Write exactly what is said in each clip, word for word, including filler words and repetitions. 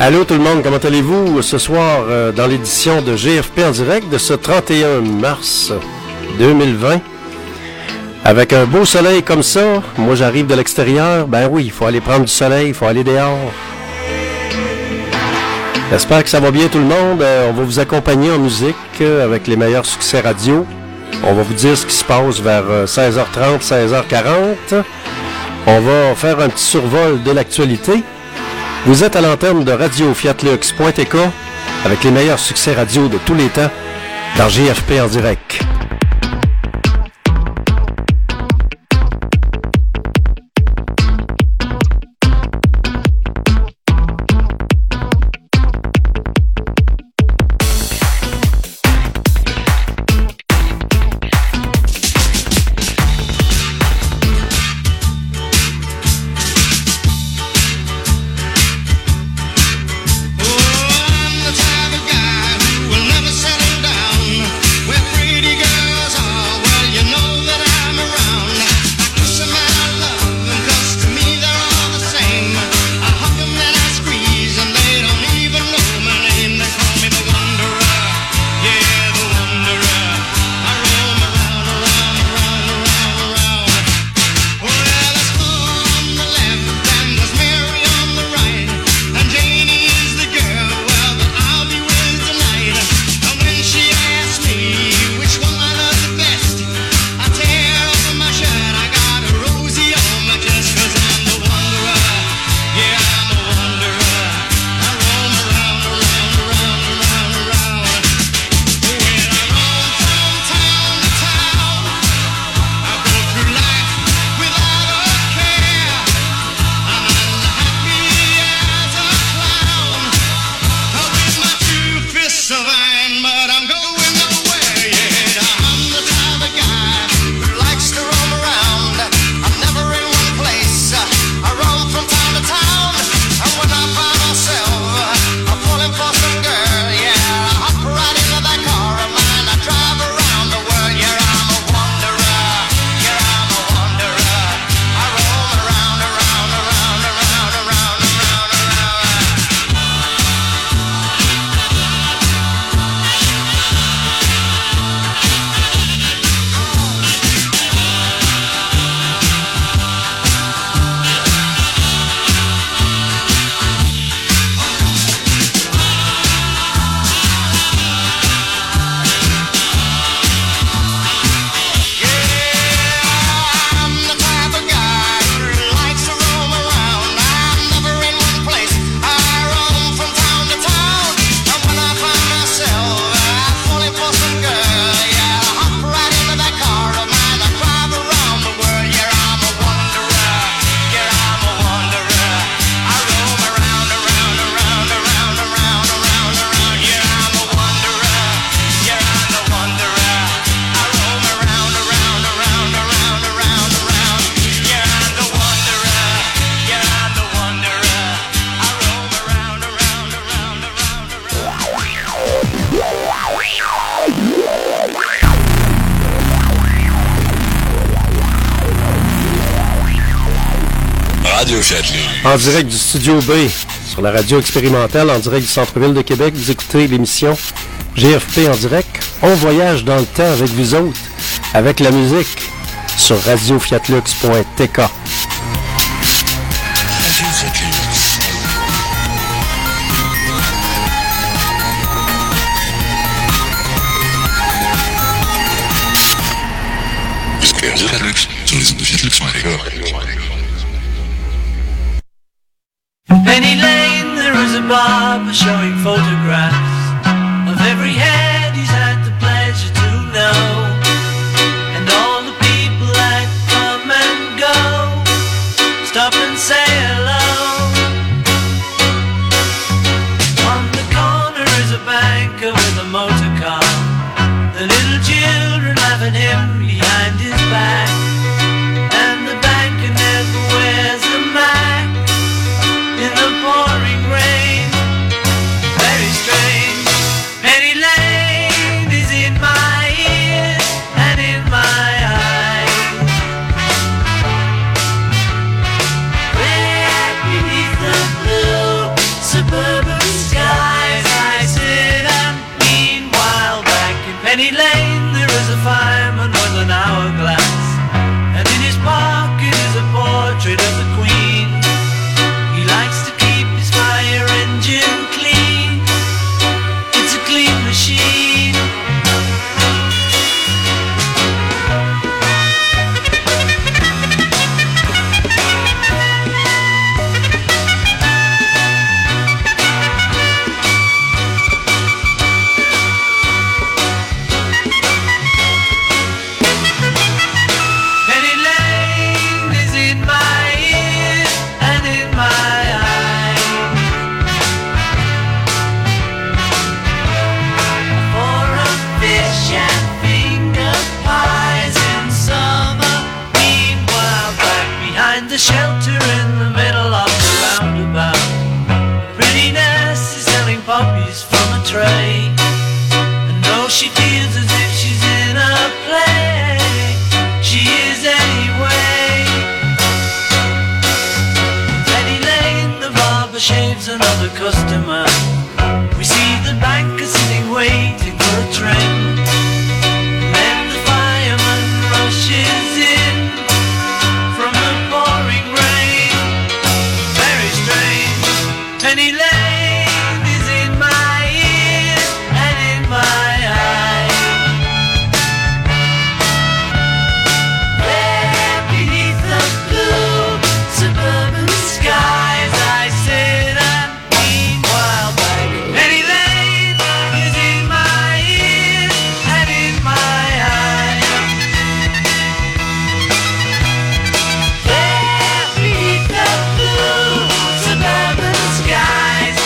Allô tout le monde, comment allez-vous ce soir euh, dans l'édition de G F P en direct de ce trente et un mars deux mille vingt? Avec un beau soleil comme ça, moi j'arrive de l'extérieur, ben oui, il faut aller prendre du soleil, il faut aller dehors. J'espère que ça va bien tout le monde. Euh, on va vous accompagner en musique euh, avec les meilleurs succès radio. On va vous dire ce qui se passe vers euh, seize heures trente, seize heures quarante. On va faire un petit survol de l'actualité. Vous êtes à l'antenne de radio fiat lux point t k avec les meilleurs succès radio de tous les temps dans G F P en direct. En direct du Studio B, sur la radio expérimentale, en direct du centre-ville de Québec, vous écoutez l'émission G F P en direct. On voyage dans le temps avec vous autres, avec la musique, sur radio fiat lux point t k. Penny Lane, there is a barber showing photographs of every head he's had the pleasure to know, and all the people that come and go, stop and say hello. On the corner is a banker with a motor car, the little children laughing him behind his back, and the banker never wears a mask in the pouring rain. Very strange. Penny Lane is in my ears and in my eyes. Right beneath the blue suburban Penny Lane, there is a fireman with an hourglass, and in his pocket is a portrait of the Queen. He likes to keep his fire engine clean. It's a clean machine. The shelter in the middle of the roundabout, pretty nurse is selling poppies from a tray, and though she feels as if she's in a play, she is anyway. Penny Lane, the barber shaves another customer. We see the banker sitting waiting for a train, and then the fireman rushes in from the pouring rain. Very strange. Penny Lane is in my ear and in my eye. There beneath the blue suburban skies, I sit and meanwhile back. Penny Lane is in my ear and in my eye. There beneath the blue suburban skies,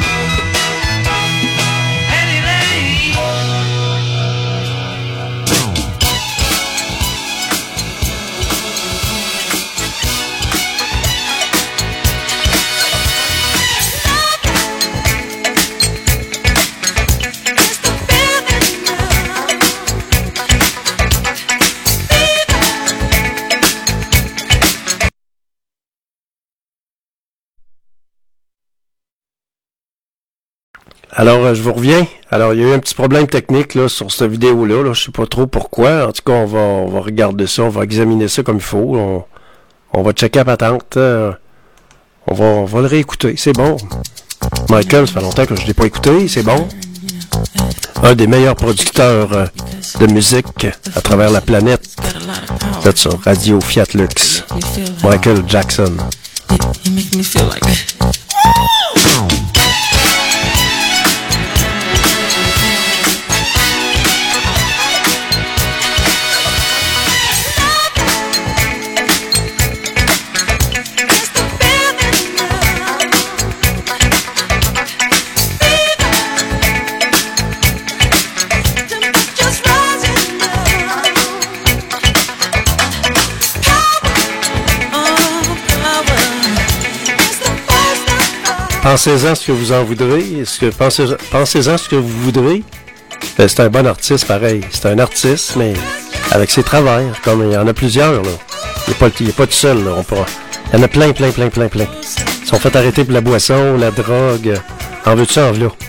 Penny Lane. Alors, euh, je vous reviens. Alors, il y a eu un petit problème technique là sur cette vidéo-là. Là. Je sais pas trop pourquoi. En tout cas, on va, on va regarder ça, on va examiner ça comme il faut. On, on va checker la patente. Euh, on, va, on va le réécouter. C'est bon. Michael, ça fait longtemps que je ne l'ai pas écouté. C'est bon. Un des meilleurs producteurs euh, de musique à travers la planète. C'est ça, Radio Fiat Lux. Michael Jackson. You make me feel like Pensez-en ce que vous en voudrez. Est-ce que pensez, pensez-en ce que vous voudrez. Ben, c'est un bon artiste, pareil. C'est un artiste, mais avec ses travers. Comme il y en a plusieurs, là. Il n'est pas, il est pas tout seul, là. On pourra... Il y en a plein, plein, plein, plein, plein. Ils sont fait arrêter pour la boisson, la drogue. En veux-tu, en veux-là?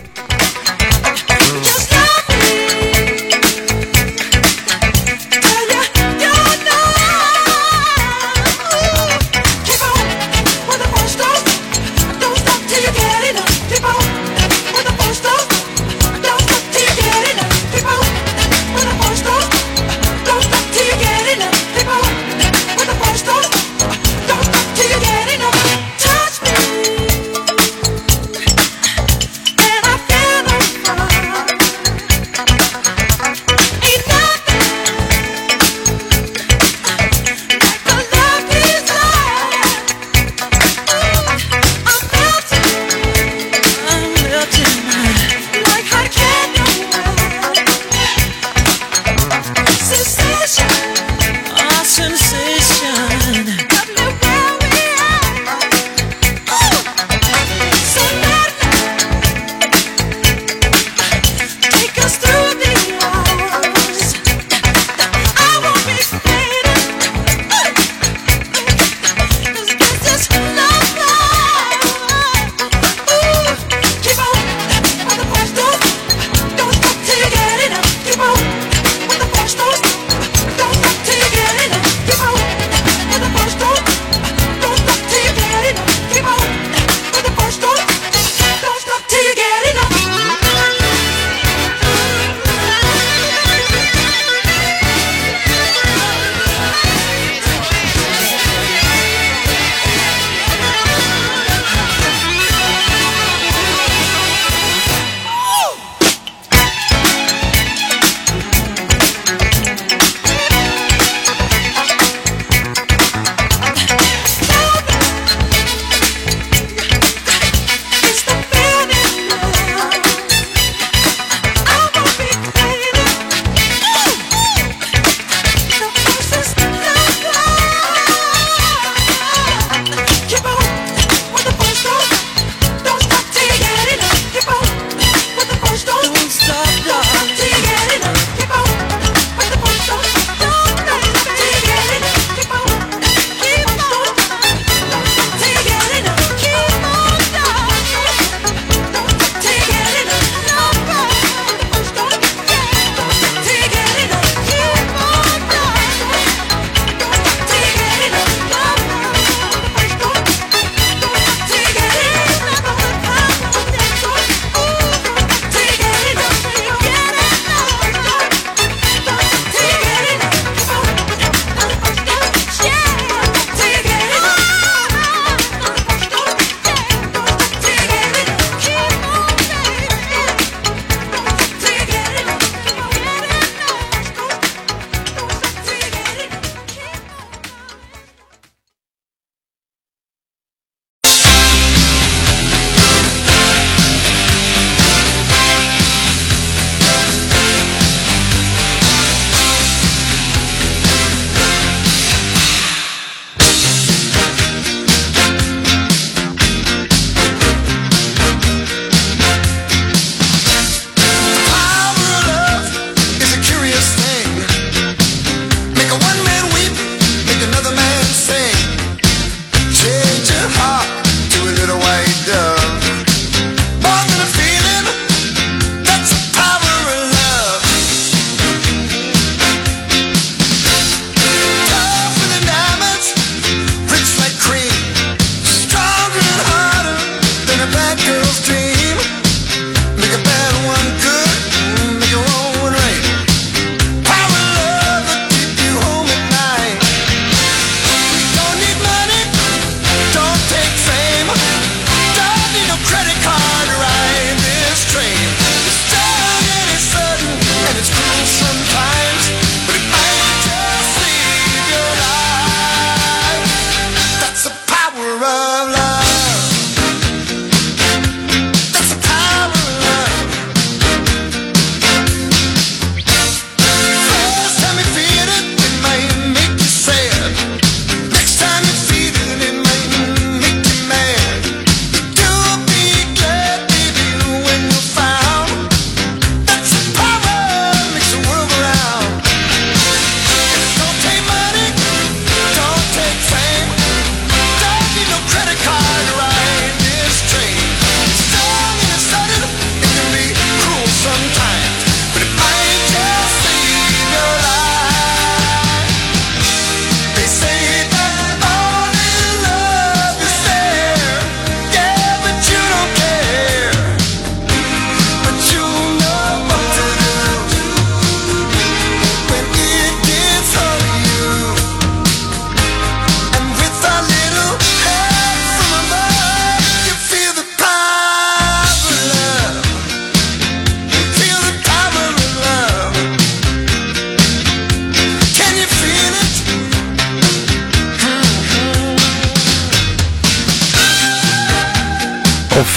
and I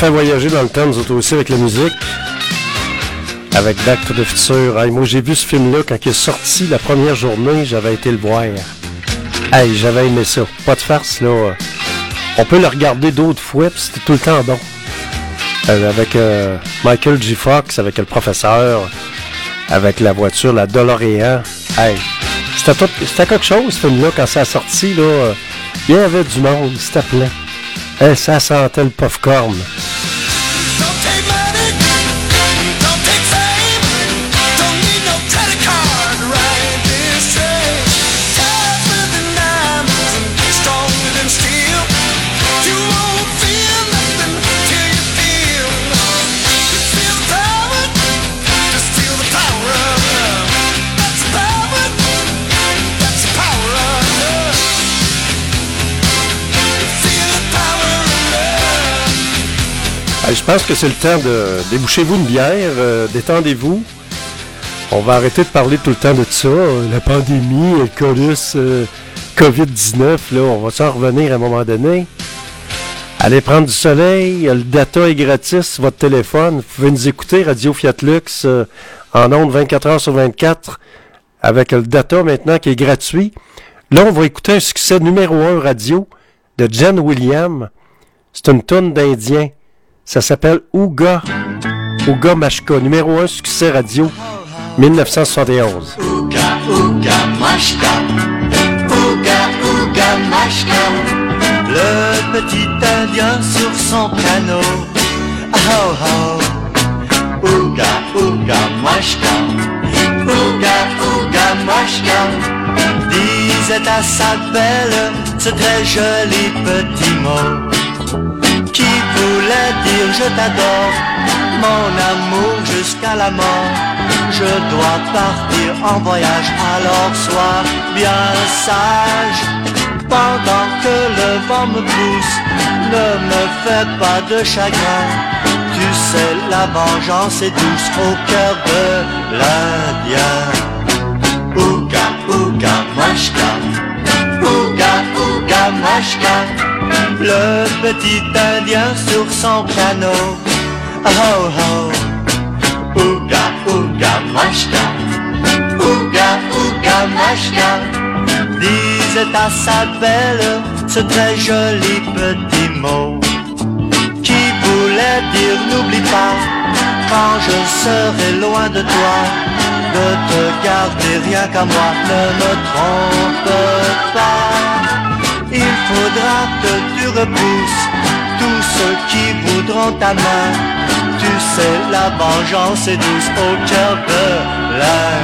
fait voyager dans le temps, nous autres aussi, avec la musique. Avec Back to the Future. Hey, moi, j'ai vu ce film-là quand il est sorti la première journée, j'avais été le voir. Hey, j'avais aimé ça. Pas de farce, là. On peut le regarder d'autres fois, puis c'était tout le temps bon. Euh, avec euh, Michael J. Fox, avec le professeur, avec la voiture, la DeLorean. Hey, c'était, tout, c'était quelque chose, ce film-là, quand ça a sorti, là. Il y avait du monde, c'était plein. Hey, ça sentait le popcorn. Je pense que c'est le temps de débouchez-vous une bière, euh, détendez-vous. On va arrêter de parler tout le temps de ça, euh, la pandémie, le virus euh, covid dix-neuf, là, on va s'en revenir à un moment donné. Allez prendre du soleil, le data est gratis sur votre téléphone. Vous pouvez nous écouter, Radio Fiat Lux, euh, en ondes vingt-quatre heures sur vingt-quatre, avec le data maintenant qui est gratuit. Là, on va écouter un succès numéro un radio de Jen Williams. C'est une toune d'Indien. Ça s'appelle Ouga, Ouga Mashka, numéro un succès radio, dix-neuf cent soixante et onze. Ouga, Ouga Mashka, Ouga, Ouga Mashka, le petit Indien sur son piano. Oh oh, Ouga, Ouga Mashka, Ouga, Ouga Mashka, disait à sa belle ce très joli petit mot qui voulait dire je t'adore, mon amour jusqu'à la mort. Je dois partir en voyage, alors sois bien sage. Pendant que le vent me pousse, ne me fais pas de chagrin. Tu sais, la vengeance est douce au cœur de l'Indien. Ouga, Ouga Mashka, Ouga, Ouga Mashka, le petit Indien sur son piano. Oh oh, Ouga, Ouga Mashka, Ouga, Ouga Mashka, disait à sa belle ce très joli petit mot qui voulait dire n'oublie pas, quand je serai loin de toi, de te garder rien qu'à moi. Ne me trompe pas, il faudra que tu repousses tous ceux qui voudront ta main. Tu sais, la vengeance est douce au cœur de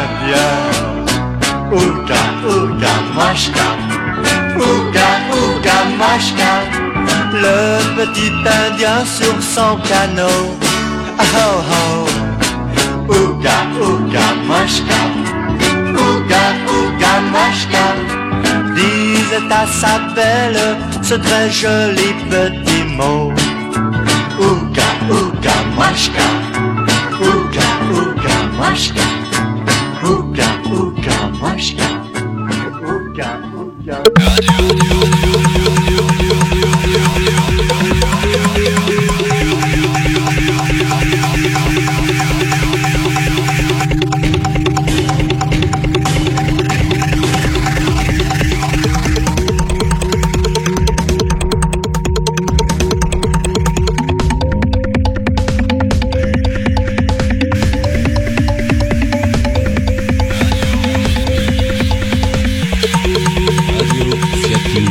l'Indien. Ouga, Ouga Mashka, Ouga, Ouga Mashka, le petit Indien sur son piano. Oh oh, Ouga, Ouga Mashka, Ouga, Ouga Mashka, disait à sa belle ce très joli petit mot. Ouga, Ouga Mashka, Ouga, Ouga Mashka, Ouga, Ouga Mashka, Ouga, Ouga. Radio Fiat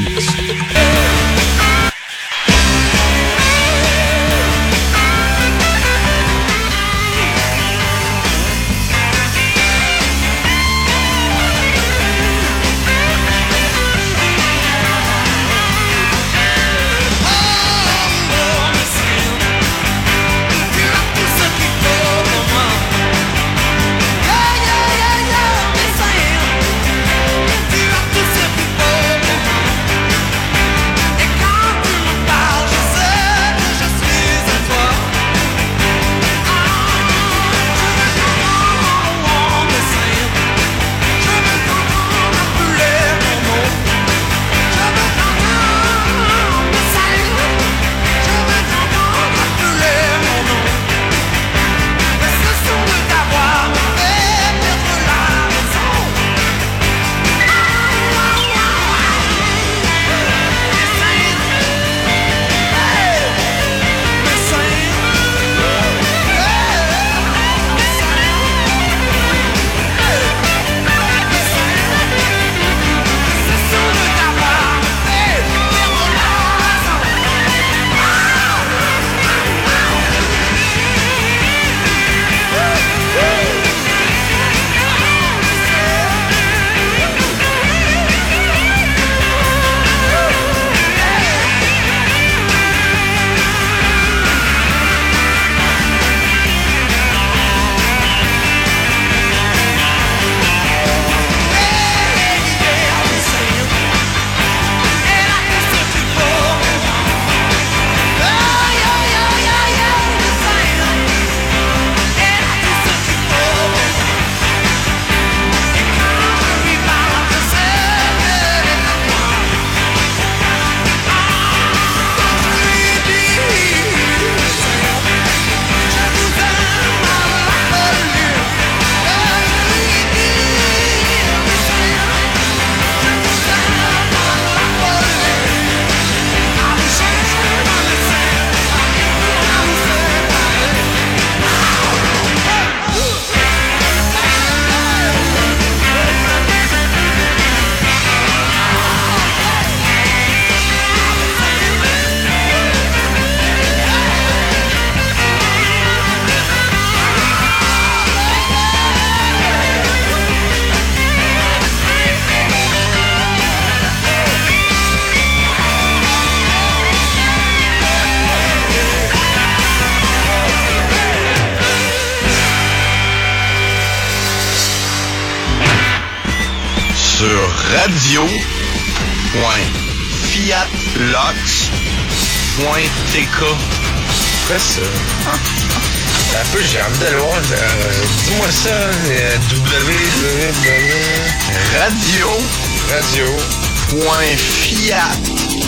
sur radio point fiatlox point t k. Quoi ça? Un peu, j'ai envie d'aller voir. Euh, dis-moi ça. Euh, w radio radio point fiat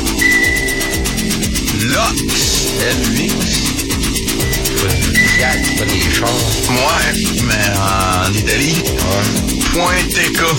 lox L X. Fiat, pas des chars. Ouais, mais en Italie. Ouais. Point T K.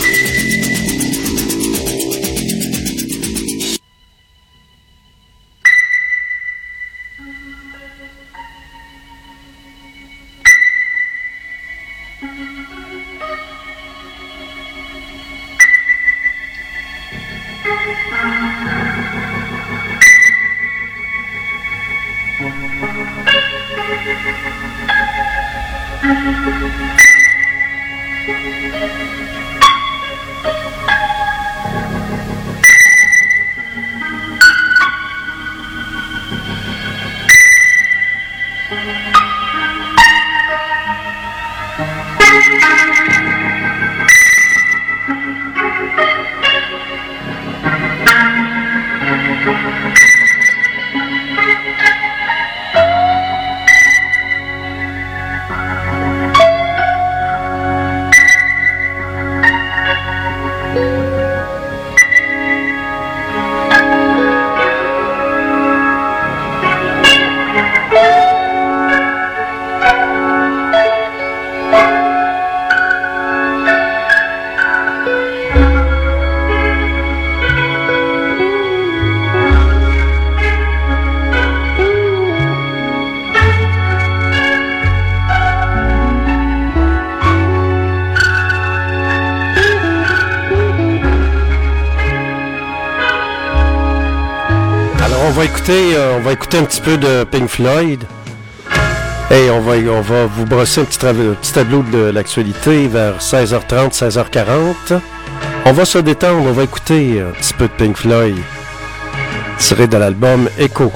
Euh, on va écouter un petit peu de Pink Floyd. Et on va, on va vous brosser un petit, tra- un petit tableau de l'actualité vers seize heures trente, seize heures quarante. On va se détendre, on va écouter un petit peu de Pink Floyd, tiré de l'album Echo.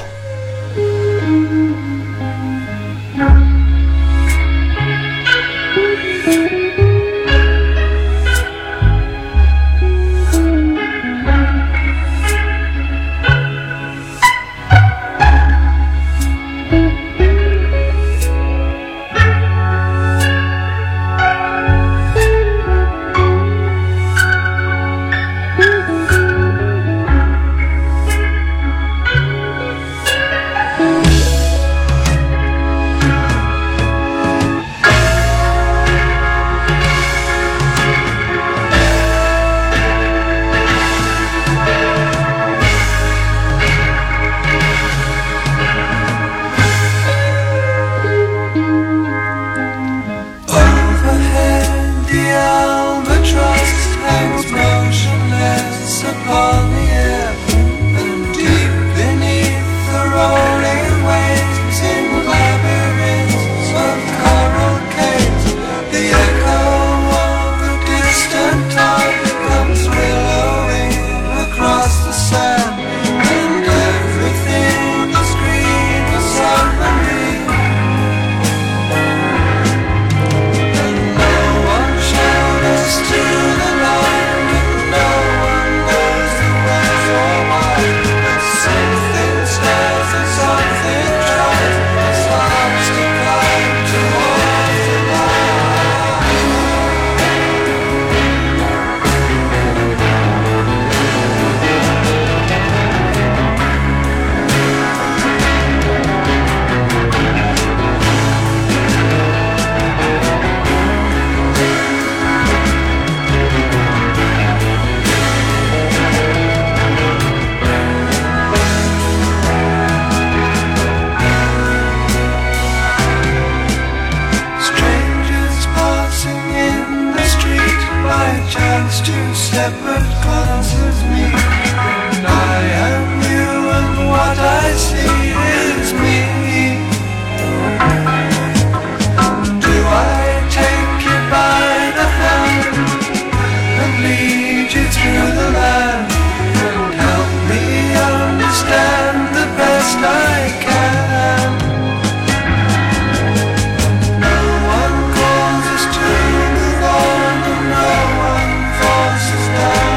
Down.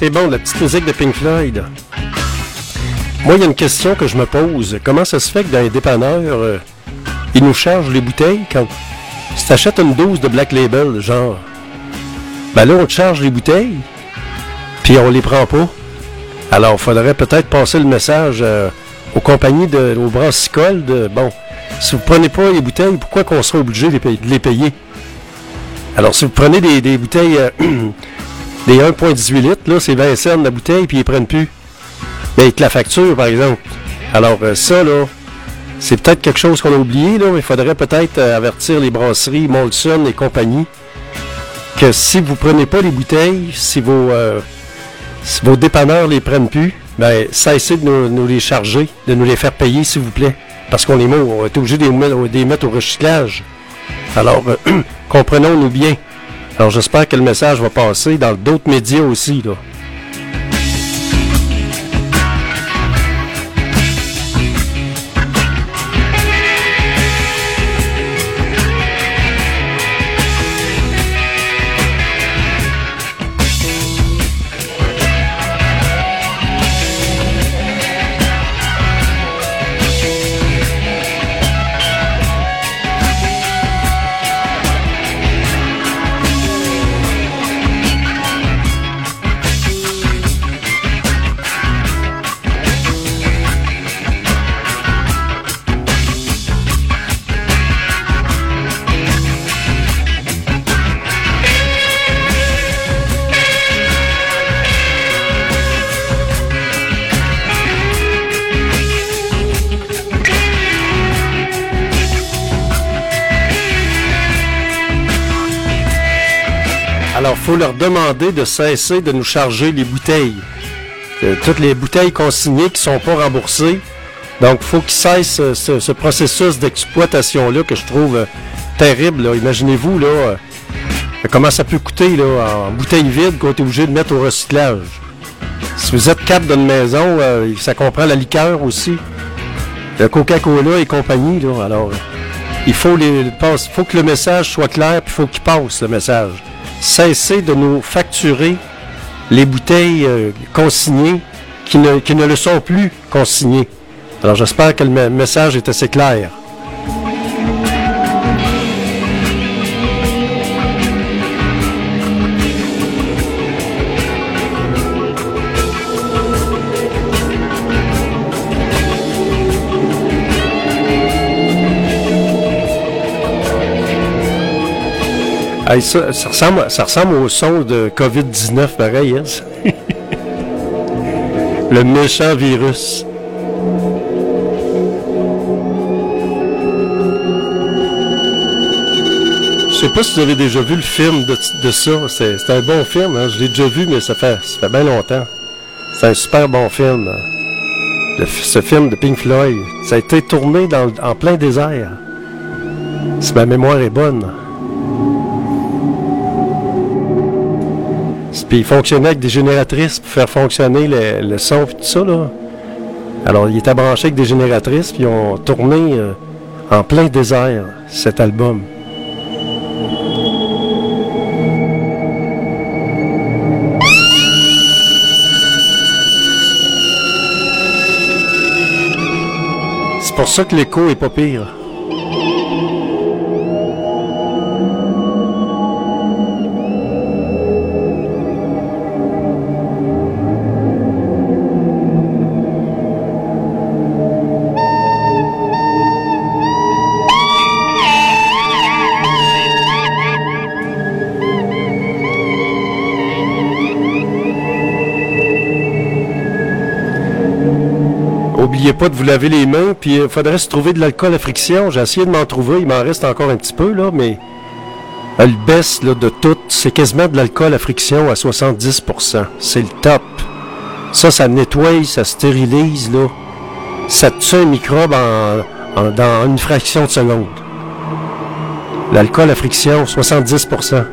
c'est bon, la petite musique de Pink Floyd. Moi, il y a une question que je me pose. Comment ça se fait que dans les dépanneurs, euh, ils nous chargent les bouteilles quand... Si t'achètes une douze de Black Label, genre... Ben là, on te charge les bouteilles, puis on les prend pas. Alors, il faudrait peut-être passer le message euh, aux compagnies, de, aux brassicoles, de... Bon, si vous prenez pas les bouteilles, pourquoi qu'on serait obligé de les payer, de les payer? Alors, si vous prenez des, des bouteilles... Euh, des un virgule dix-huit litres, là, c'est vingt cents la bouteille, puis ils prennent plus. Mais avec la facture, par exemple. Alors, euh, ça, là, c'est peut-être quelque chose qu'on a oublié, là, mais il faudrait peut-être euh, avertir les brasseries, Molson et compagnie, que si vous prenez pas les bouteilles, si vos, euh, si vos dépanneurs les prennent plus, ben, cessez de nous, nous les charger, de nous les faire payer, s'il vous plaît. Parce qu'on est, on est obligé de les mettre, de les mettre au recyclage. Alors, euh, comprenons-nous bien. Alors, j'espère que le message va passer dans d'autres médias aussi, là. Alors, il faut leur demander de cesser de nous charger les bouteilles. Euh, toutes les bouteilles consignées qui ne sont pas remboursées. Donc, il faut qu'ils cessent euh, ce, ce processus d'exploitation-là que je trouve euh, terrible. Là. Imaginez-vous là, euh, comment ça peut coûter là, en bouteille vide qu'on est obligé de mettre au recyclage. Si vous êtes quatre dans une maison, euh, ça comprend la liqueur aussi. Le Coca-Cola et compagnie. Là. Alors, il faut, les, faut que le message soit clair, puis il faut qu'il passe, le message. Cessez de nous facturer les bouteilles euh, consignées qui ne, qui ne le sont plus consignées. Alors j'espère que le me- message est assez clair. Hey, ça, ça, ressemble, ça ressemble au son de covid dix-neuf, pareil. Hein? Le méchant virus. Je sais pas si vous avez déjà vu le film de, de ça. C'est, c'est un bon film. Hein? Je l'ai déjà vu, mais ça fait, ça fait bien longtemps. C'est un super bon film. Le, ce film de Pink Floyd. Ça a été tourné dans, en plein désert. Si ma mémoire est bonne. Puis il fonctionnait avec des génératrices pour faire fonctionner le, le son et tout ça, là. Alors, il était branché avec des génératrices, puis ils ont tourné euh, en plein désert, cet album. C'est pour ça que l'écho est pas pire. N'oubliez pas de vous laver les mains, puis il euh, faudrait se trouver de l'alcool à friction. J'ai essayé de m'en trouver, il m'en reste encore un petit peu, là, mais elle baisse là, de tout. C'est quasiment de l'alcool à friction à soixante-dix pour cent. C'est le top. Ça, ça nettoie, ça stérilise, là. Ça tue un microbe en, en, dans une fraction de seconde. L'alcool à friction, soixante-dix pour cent.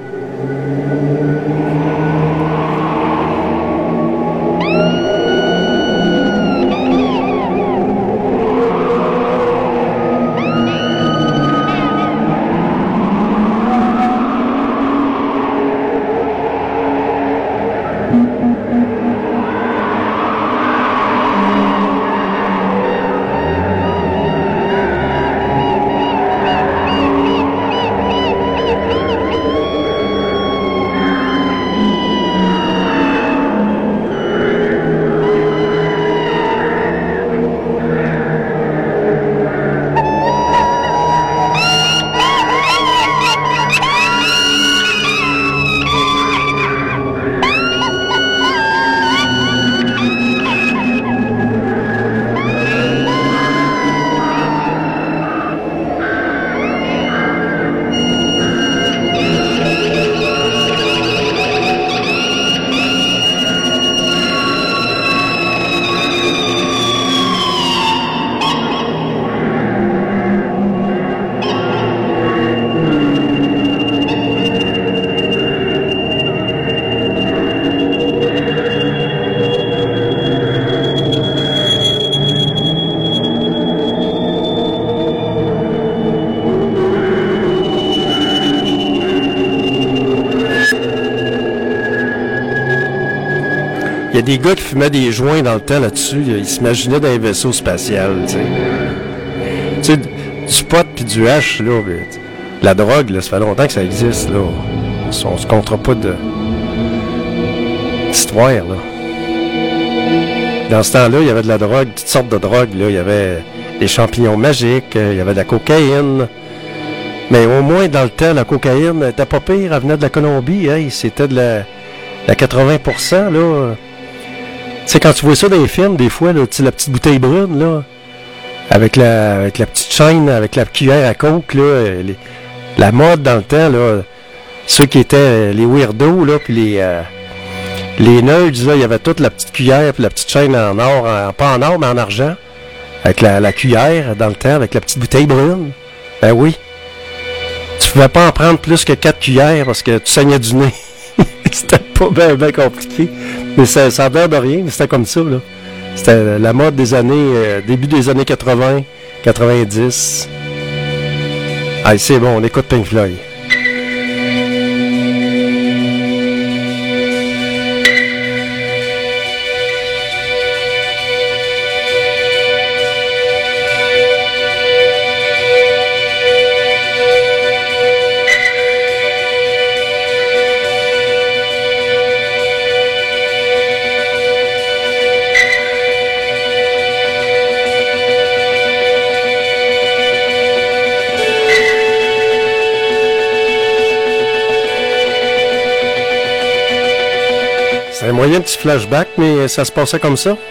il y a des gars qui fumaient des joints dans le temps là-dessus. Ils s'imaginaient dans un vaisseau spatial, tu sais. Tu sais, du pot puis du hash, là. La drogue, là, ça fait longtemps que ça existe, là. On se comptera pas de d'histoire, là. Dans ce temps-là, il y avait de la drogue, toutes sortes de drogues, là. Il y avait des champignons magiques, il y avait de la cocaïne. Mais au moins, dans le temps, la cocaïne n'était pas pire. Elle venait de la Colombie, hein. C'était de la, la quatre-vingts pour cent, là. Tu sais, quand tu vois ça dans les films, des fois, là, tu sais, la petite bouteille brune, là, avec la, avec la petite chaîne, avec la cuillère à coke, là, les, la mode dans le temps, là, ceux qui étaient les weirdos, là, puis les, euh, les nerds, là, il y avait toute la petite cuillère, puis la petite chaîne en or, en, pas en or, mais en argent, avec la, la cuillère, dans le temps, avec la petite bouteille brune. Ben oui. Tu pouvais pas en prendre plus que quatre cuillères parce que tu saignais du nez. C'était pas bien, bien compliqué. Mais ça, ça a l'air de rien, mais c'était comme ça, là. C'était la mode des années, euh, début des années quatre-vingts, quatre-vingt-dix. Allez, c'est bon, on écoute Pink Floyd. C'est un moyen petit flashback, mais ça se passait comme ça.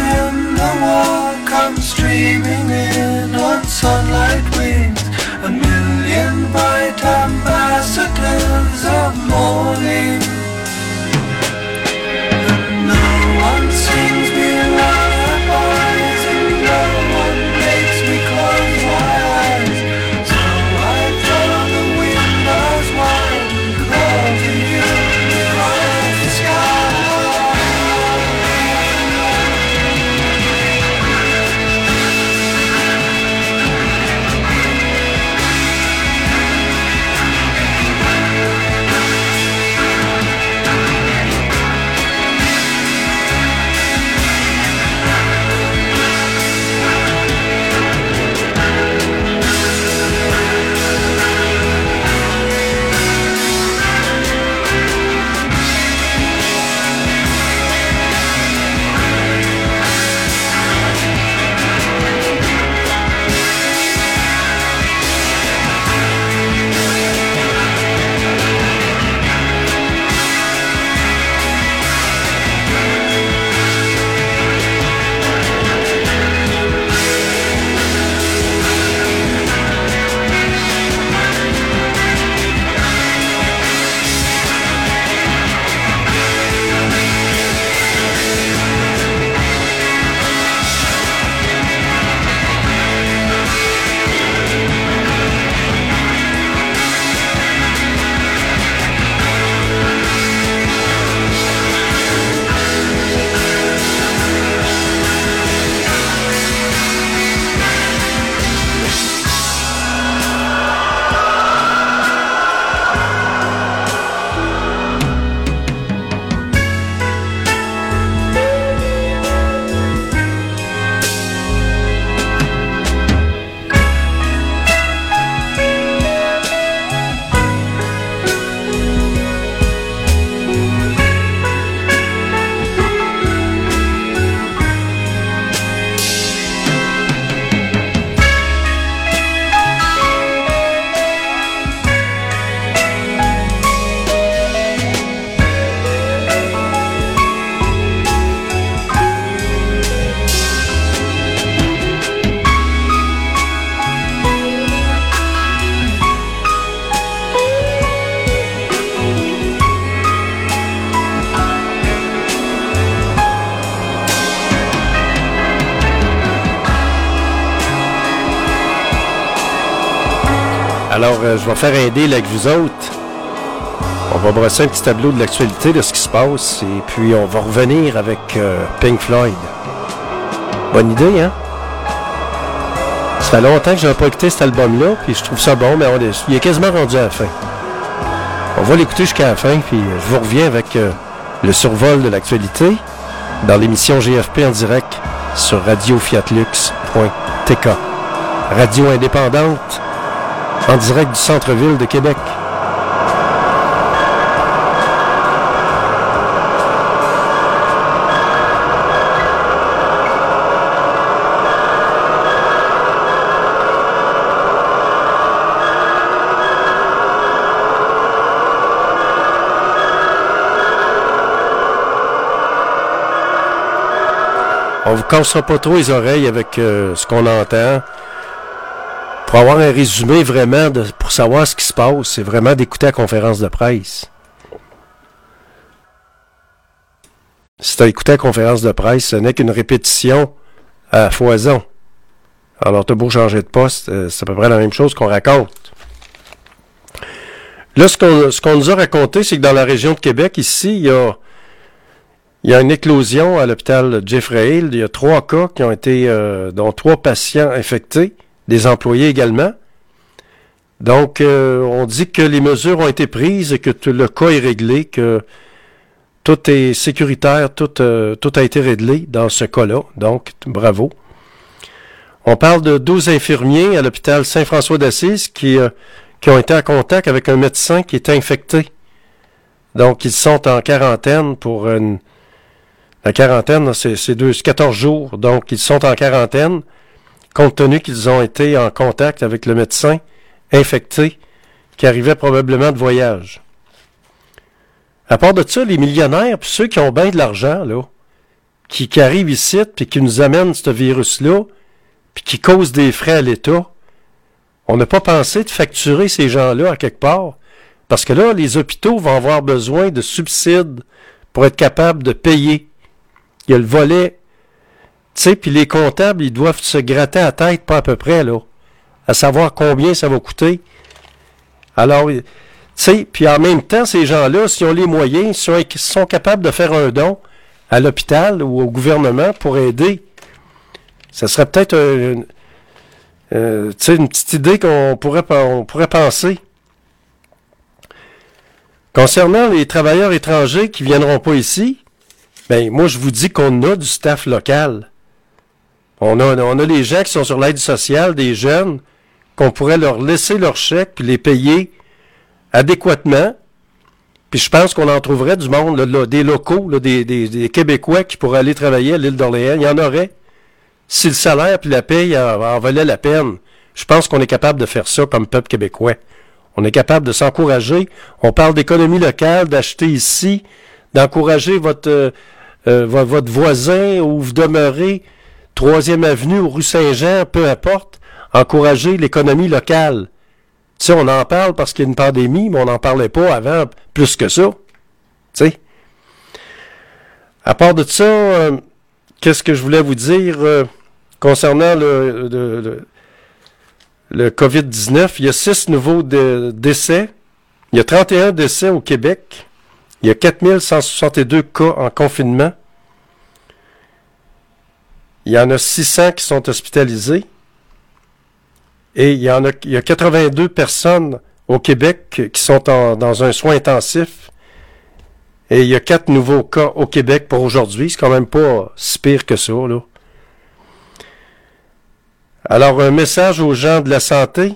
Streaming in on sunlight wings, a Alors, euh, je vais faire un deal avec vous autres. On va brosser un petit tableau de l'actualité de ce qui se passe et puis on va revenir avec euh, Pink Floyd. Bonne idée, hein? Ça fait longtemps que je n'ai pas écouté cet album-là, puis je trouve ça bon, mais on est, il est quasiment rendu à la fin. On va l'écouter jusqu'à la fin, puis je vous reviens avec euh, le survol de l'actualité dans l'émission G F P en direct sur radio fiat lux point t k. Radio indépendante en direct du centre-ville de Québec. On vous cassera pas trop les oreilles avec euh, ce qu'on entend. Pour avoir un résumé vraiment, de, pour savoir ce qui se passe, c'est vraiment d'écouter la conférence de presse. Si tu as écouté la conférence de presse, ce n'est qu'une répétition à foison. Alors, tu as beau changer de poste, euh, c'est à peu près la même chose qu'on raconte. Là, ce qu'on, ce qu'on nous a raconté, c'est que dans la région de Québec, ici, il y a... Il y a une éclosion à l'hôpital Jeffrey Hill. Il y a trois cas qui ont été, euh, dont trois patients infectés, des employés également. Donc, euh, on dit que les mesures ont été prises et que tout, le cas est réglé, que tout est sécuritaire, tout, euh, tout a été réglé dans ce cas-là. Donc, bravo. On parle de douze infirmiers à l'hôpital Saint-François d'Assise qui, euh, qui ont été en contact avec un médecin qui est infecté. Donc, ils sont en quarantaine pour une... La quarantaine, c'est, c'est, deux, c'est quatorze jours, donc ils sont en quarantaine, compte tenu qu'ils ont été en contact avec le médecin infecté qui arrivait probablement de voyage. À part de ça, les millionnaires, puis ceux qui ont bien de l'argent, là, qui, qui arrivent ici, puis qui nous amènent ce virus-là, puis qui causent des frais à l'État, on n'a pas pensé de facturer ces gens-là à quelque part, parce que là, les hôpitaux vont avoir besoin de subsides pour être capables de payer. Il y a le volet, tu sais, puis les comptables, ils doivent se gratter la tête, pas à peu près, là, à savoir combien ça va coûter. Alors, tu sais, puis en même temps, ces gens-là, s'ils ont les moyens, s'ils sont capables de faire un don à l'hôpital ou au gouvernement pour aider, ça serait peut-être une, euh, tu sais, une petite idée qu'on pourrait, on pourrait penser. Concernant les travailleurs étrangers qui ne viendront pas ici, ben, moi, je vous dis qu'on a du staff local. On a, on a des gens qui sont sur l'aide sociale, des jeunes, qu'on pourrait leur laisser leur chèque puis les payer adéquatement. Puis je pense qu'on en trouverait du monde, là, là, des locaux, là, des, des, des Québécois qui pourraient aller travailler à l'île d'Orléans. Il y en aurait. Si le salaire puis la paye en, en valait la peine, je pense qu'on est capable de faire ça comme peuple québécois. On est capable de s'encourager. On parle d'économie locale, d'acheter ici, d'encourager votre... Euh, Euh, votre voisin où vous demeurez, troisième avenue ou rue Saint-Jean, peu importe, encourager l'économie locale. Tu sais, on en parle parce qu'il y a une pandémie, mais on n'en parlait pas avant plus que ça. Tu sais. À part de ça, euh, qu'est-ce que je voulais vous dire euh, concernant le, le, le, le covid dix-neuf? Il y a six nouveaux de, décès. Il y a trente et un décès au Québec. Il y a quatre mille cent soixante-deux cas en confinement. Il y en a six cents qui sont hospitalisés. Et il y en a, il y a quatre-vingt-deux personnes au Québec qui sont en, dans un soin intensif. Et il y a quatre nouveaux cas au Québec pour aujourd'hui. C'est quand même pas si pire que ça, là. Alors, un message aux gens de la santé.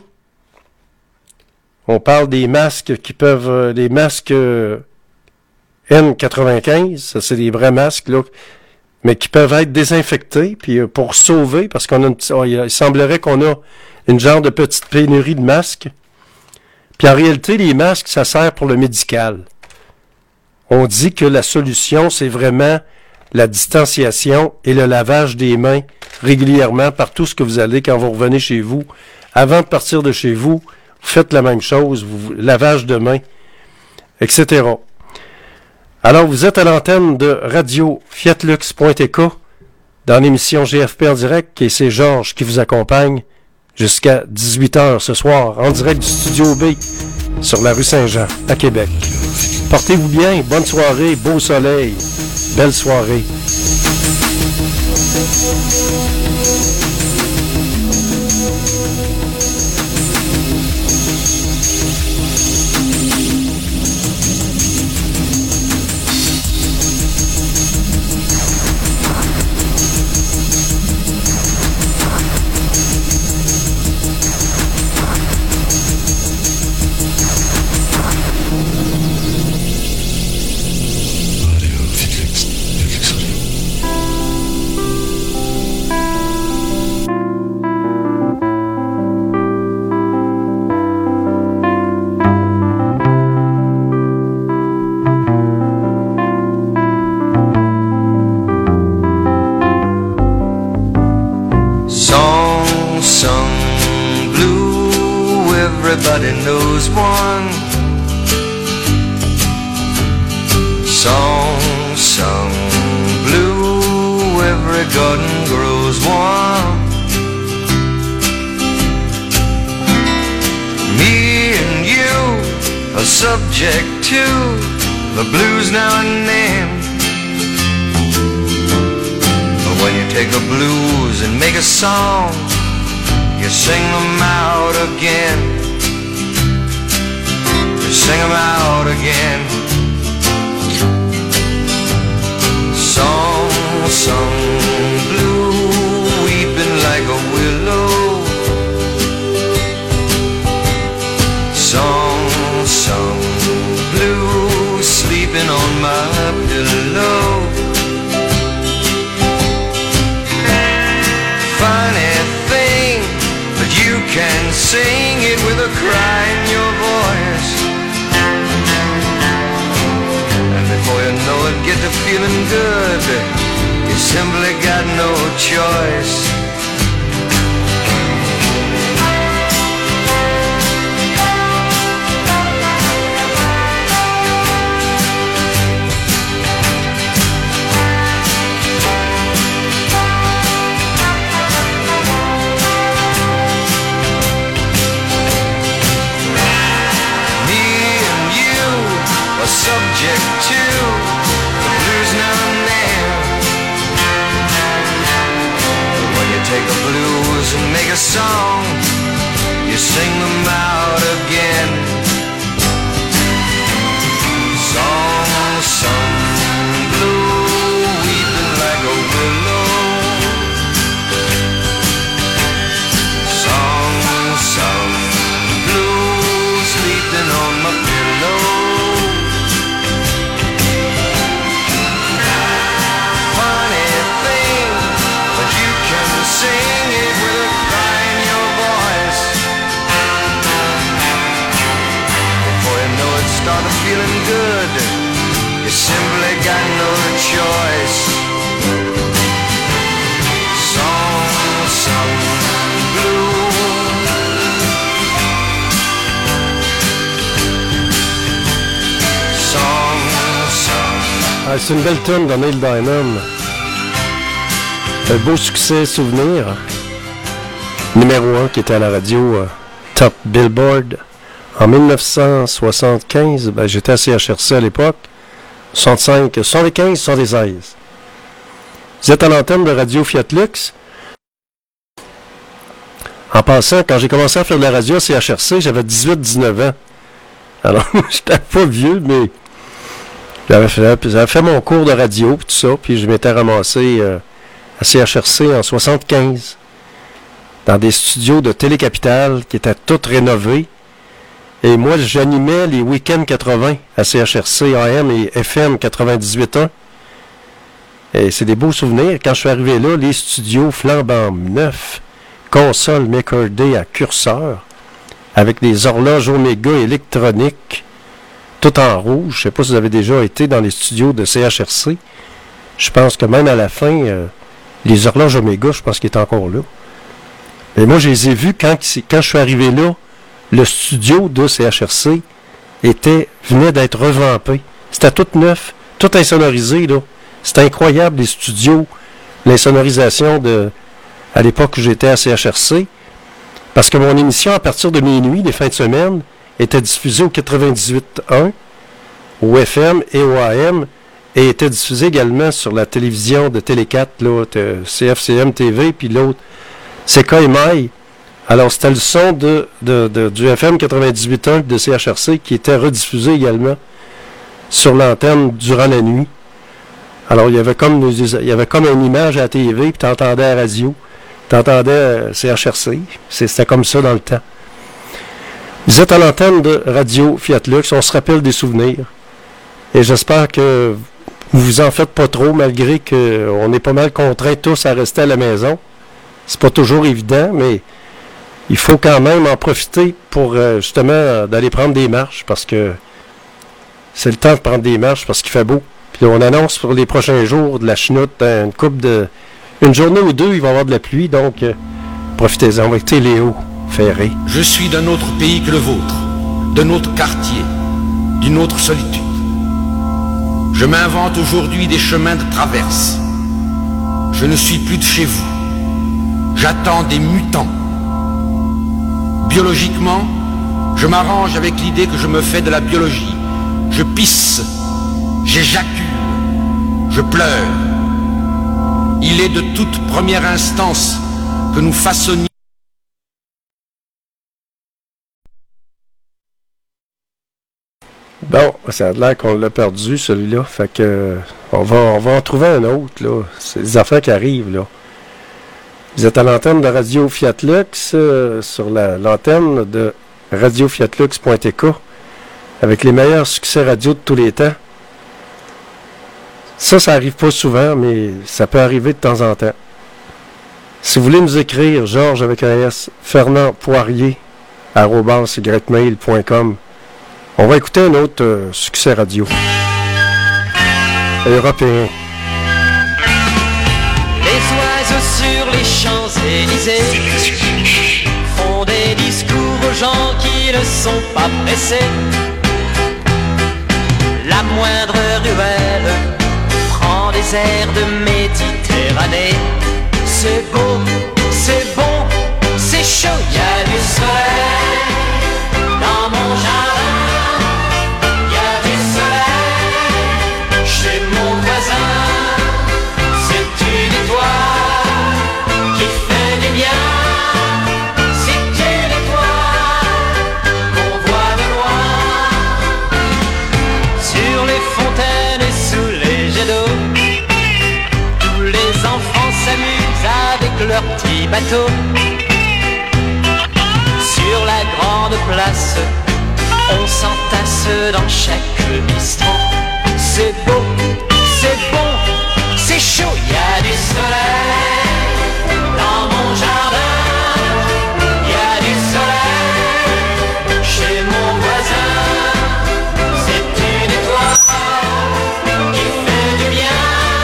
On parle des masques qui peuvent... Les masques... N quatre-vingt-quinze, ça c'est des vrais masques, là, mais qui peuvent être désinfectés, puis euh, pour sauver, parce qu'on a une petite, oh, il semblerait qu'on a une genre de petite pénurie de masques. Puis en réalité, les masques, ça sert pour le médical. On dit que la solution, c'est vraiment la distanciation et le lavage des mains régulièrement partout ce que vous allez quand vous revenez chez vous. Avant de partir de chez vous, vous faites la même chose, vous, lavage de mains, et cetera. Alors, vous êtes à l'antenne de radio fiat lux point t k dans l'émission G F P en direct et c'est Georges qui vous accompagne jusqu'à dix-huit heures ce soir, en direct du Studio B, sur la rue Saint-Jean, à Québec. Portez-vous bien, bonne soirée, beau soleil, belle soirée. Everybody knows one song sung blue. Every garden grows one. Me and you are subject to the blues now and then. But when you take the blues and make a song, you sing them out again. Sing them out again. Song sung blue, weeping like a willow. Song sung blue, sleeping on my pillow. Funny thing, but you can sing it with a cry in your voice. Before you know it, get to feeling good. You simply got no choice. Me and you are subject to the blues now and then. But when you take the blues and make a song, you sing them out again. Song sung blue, weeping like a willow. Song sung blue, sleeping on my pillow. Sing it with a cry in your voice. Before you know it, start feeling good. You simply got no choice. Song sung blue. Song sung. Ah, c'est une belle tune de Neil Diamond. Un beau succès souvenir. Numéro un qui était à la radio euh, Top Billboard. En dix-neuf cent soixante-quinze, ben, j'étais à C H R C à l'époque. soixante-cinq, soixante-quinze, soixante-seize. Vous êtes à l'antenne de Radio Fiat Lux. En passant, quand j'ai commencé à faire de la radio à C H R C, j'avais dix-huit dix-neuf ans. Alors, j'étais pas vieux, mais j'avais fait, j'avais fait mon cours de radio, puis tout ça, puis je m'étais ramassé euh, à C H R C en soixante-quinze, dans des studios de Télé-Capitale qui étaient tous rénovés. Et moi, j'animais les week-ends quatre-vingts à C H R C A M et F M quatre-vingt-dix-huit ans. Et c'est des beaux souvenirs. Quand je suis arrivé là, les studios flambant neufs, console Maker Day à curseur, avec des horloges Omega électroniques, tout en rouge. Je ne sais pas si vous avez déjà été dans les studios de C H R C. Je pense que même à la fin, euh, les horloges Omega, je pense qu'ils étaient encore là. Mais moi, je les ai vus quand, quand je suis arrivé là. Le studio de C H R C était, venait d'être revampé. C'était tout neuf, tout insonorisé, là. C'était incroyable, les studios, l'insonorisation de, à l'époque où j'étais à C H R C. Parce que mon émission, à partir de minuit, les fins de semaine, était diffusée au quatre-vingt-dix-huit un, au F M et au A M, et était diffusée également sur la télévision de Télé quatre, là, C F C M T V, puis l'autre, C K M I. Alors, c'était le son de, de, de, du F M quatre-vingt-dix-huit un de C H R C qui était rediffusé également sur l'antenne durant la nuit. Alors, il y avait comme, il y avait comme une image à la T V, puis tu entendais la radio, tu entendais C H R C. C'était comme ça dans le temps. Vous êtes à l'antenne de Radio Fiat Lux, on se rappelle des souvenirs. Et j'espère que vous vous en faites pas trop, malgré qu'on est pas mal contraints tous à rester à la maison. C'est pas toujours évident, mais il faut quand même en profiter pour euh, justement euh, d'aller prendre des marches, parce que c'est le temps de prendre des marches parce qu'il fait beau. Puis on annonce pour les prochains jours de la chenoute, une coupe de... Une journée ou deux, il va y avoir de la pluie, donc euh, profitez-en. On va écouter Léo Ferré. Je suis d'un autre pays que le vôtre, d'un autre quartier, d'une autre solitude. Je m'invente aujourd'hui des chemins de traverse. Je ne suis plus de chez vous. J'attends des mutants. Biologiquement, je m'arrange avec l'idée que je me fais de la biologie. Je pisse, j'éjacule, je pleure. Il est de toute première instance que nous façonnions. Bon, ça a l'air qu'on l'a perdu, celui-là. Fait que on va, on va en trouver un autre, là. C'est des affaires qui arrivent, là. Vous êtes à l'antenne de Radio Fiat Lux, euh, sur la, l'antenne de radio fiat lux point t k, avec les meilleurs succès radio de tous les temps. Ça, ça arrive pas souvent, mais ça peut arriver de temps en temps. Si vous voulez nous écrire, Georges avec un S, Fernand Poirier, arobase ymail point com. On va écouter un autre euh, succès radio. Européen. Les oiseaux sur les Champs-Élysées font des discours aux gens qui ne sont pas pressés. La moindre ruelle prend des airs de Méditerranée. C'est beau, c'est bon, c'est chaud, y a du soleil dans mon jardin. Leur petit bateau sur la grande place, on s'entasse dans chaque bistrot. C'est beau, c'est bon, c'est chaud, y a du soleil dans mon jardin, y a du soleil chez mon voisin. C'est une étoile qui fait du bien.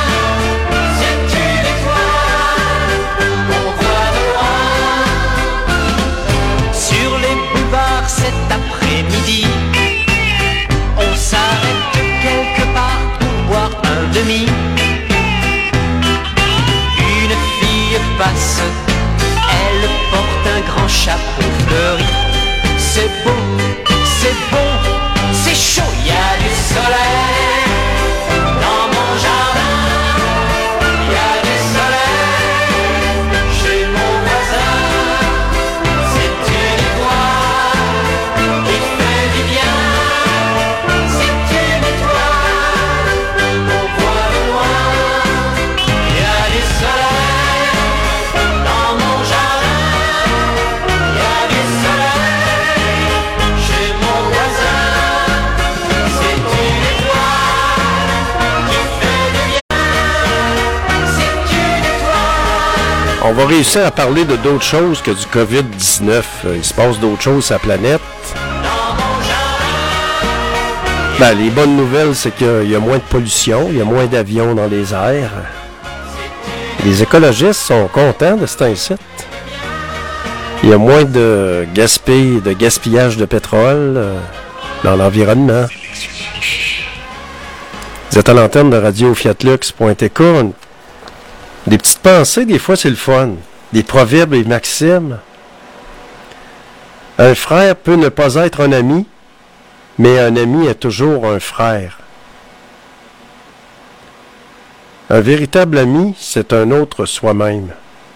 Cet après-midi, on s'arrête quelque part pour boire un demi. Une fille passe, elle porte un grand chapeau fleuri. C'est beau, c'est bon, c'est chaud, y a du soleil dans mon jardin. Y a du soleil chez mon voisin. C'est une étoile qui fait du bien, c'est une étoile qu'on voit de loin. Il y a du soleil dans mon jardin, il y a du soleil chez mon voisin. C'est une étoile qui fait du bien, c'est une étoile. On va réussir à parler de d'autres choses que du covid dix-neuf. Il se passe d'autres choses sur la planète. Ben, les bonnes nouvelles, c'est qu'il y a moins de pollution, il y a moins d'avions dans les airs. Les écologistes sont contents de cet incite. Il y a moins de gaspillage, de gaspillage de pétrole euh, dans l'environnement. Vous êtes à l'antenne de radio fiat lux point t k. Des petites pensées, des fois, c'est le fun. Des proverbes et maximes. Un frère peut ne pas être un ami, mais un ami est toujours un frère. Un véritable ami, c'est un autre soi-même.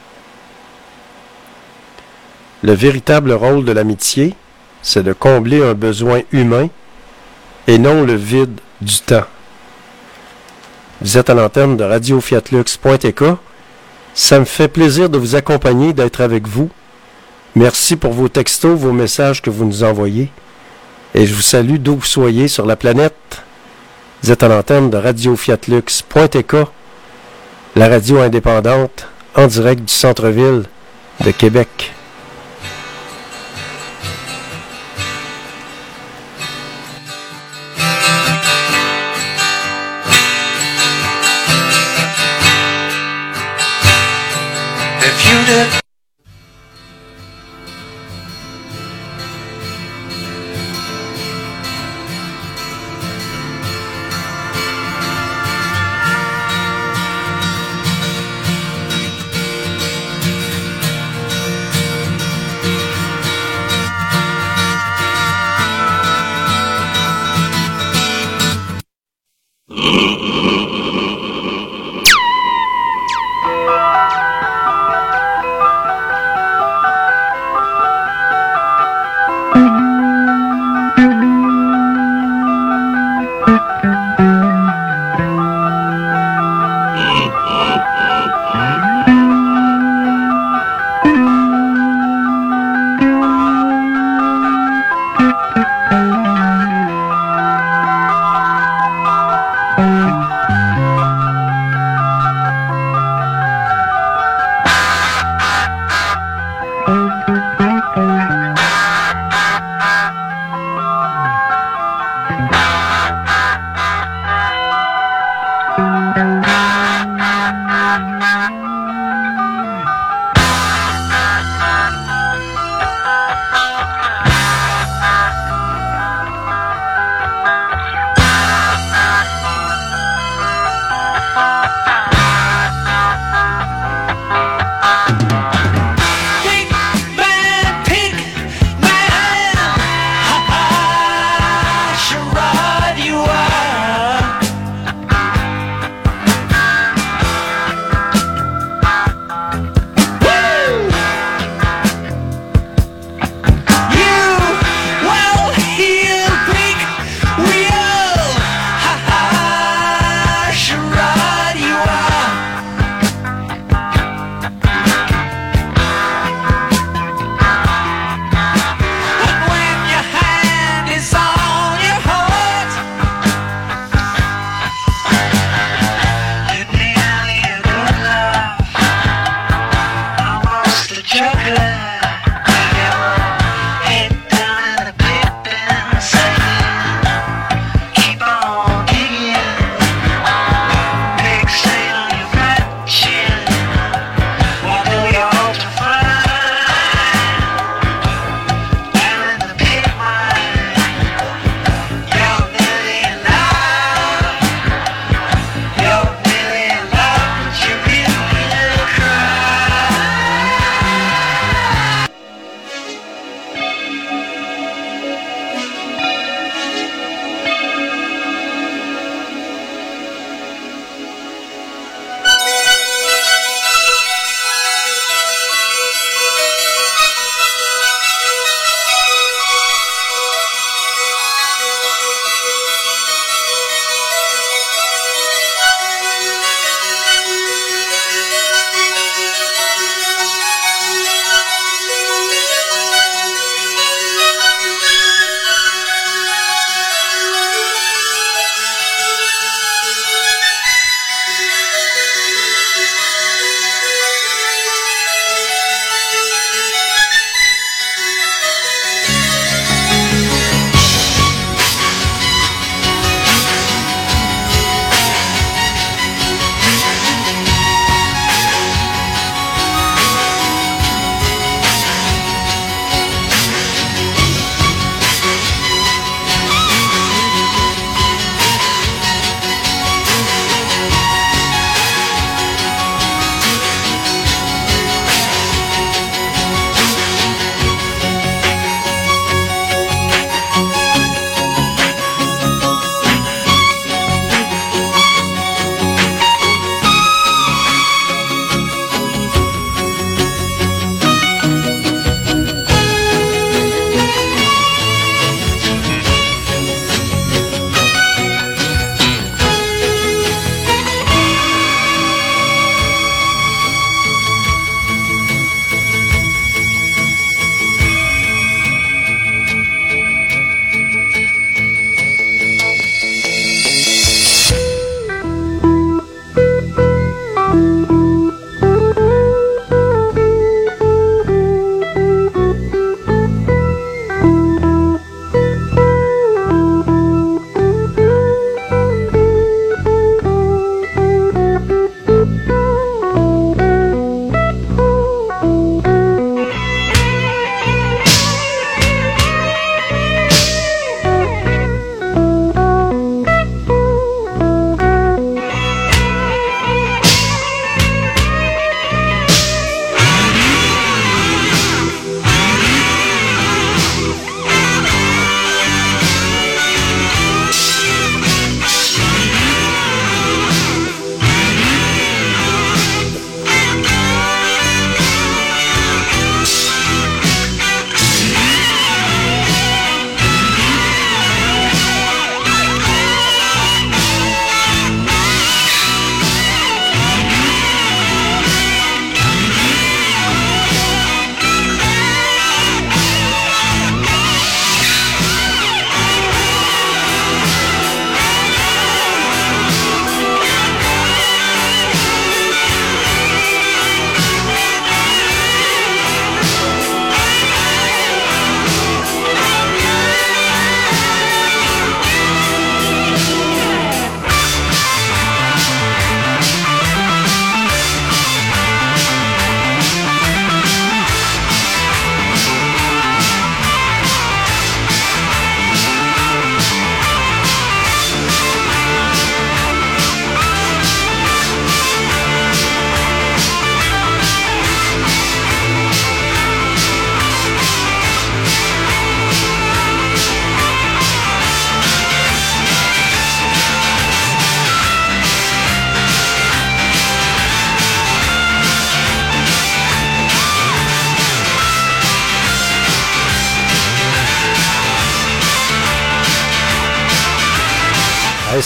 Le véritable rôle de l'amitié, c'est de combler un besoin humain et non le vide du temps. Vous êtes à l'antenne de radio fiat lux point t k. Ça me fait plaisir de vous accompagner, d'être avec vous. Merci pour vos textos, vos messages que vous nous envoyez. Et je vous salue d'où vous soyez sur la planète. Vous êtes à l'antenne de radio fiat lux point t k, la radio indépendante en direct du centre-ville de Québec. If you did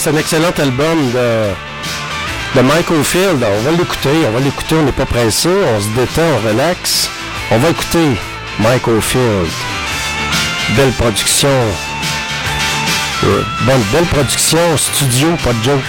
c'est un excellent album de, de Mike Oldfield. On va l'écouter, on va l'écouter, on n'est pas pressé, on se détend, on relaxe. On va écouter Mike Oldfield. Belle production. Euh, bonne, belle production, studio, pas de joke.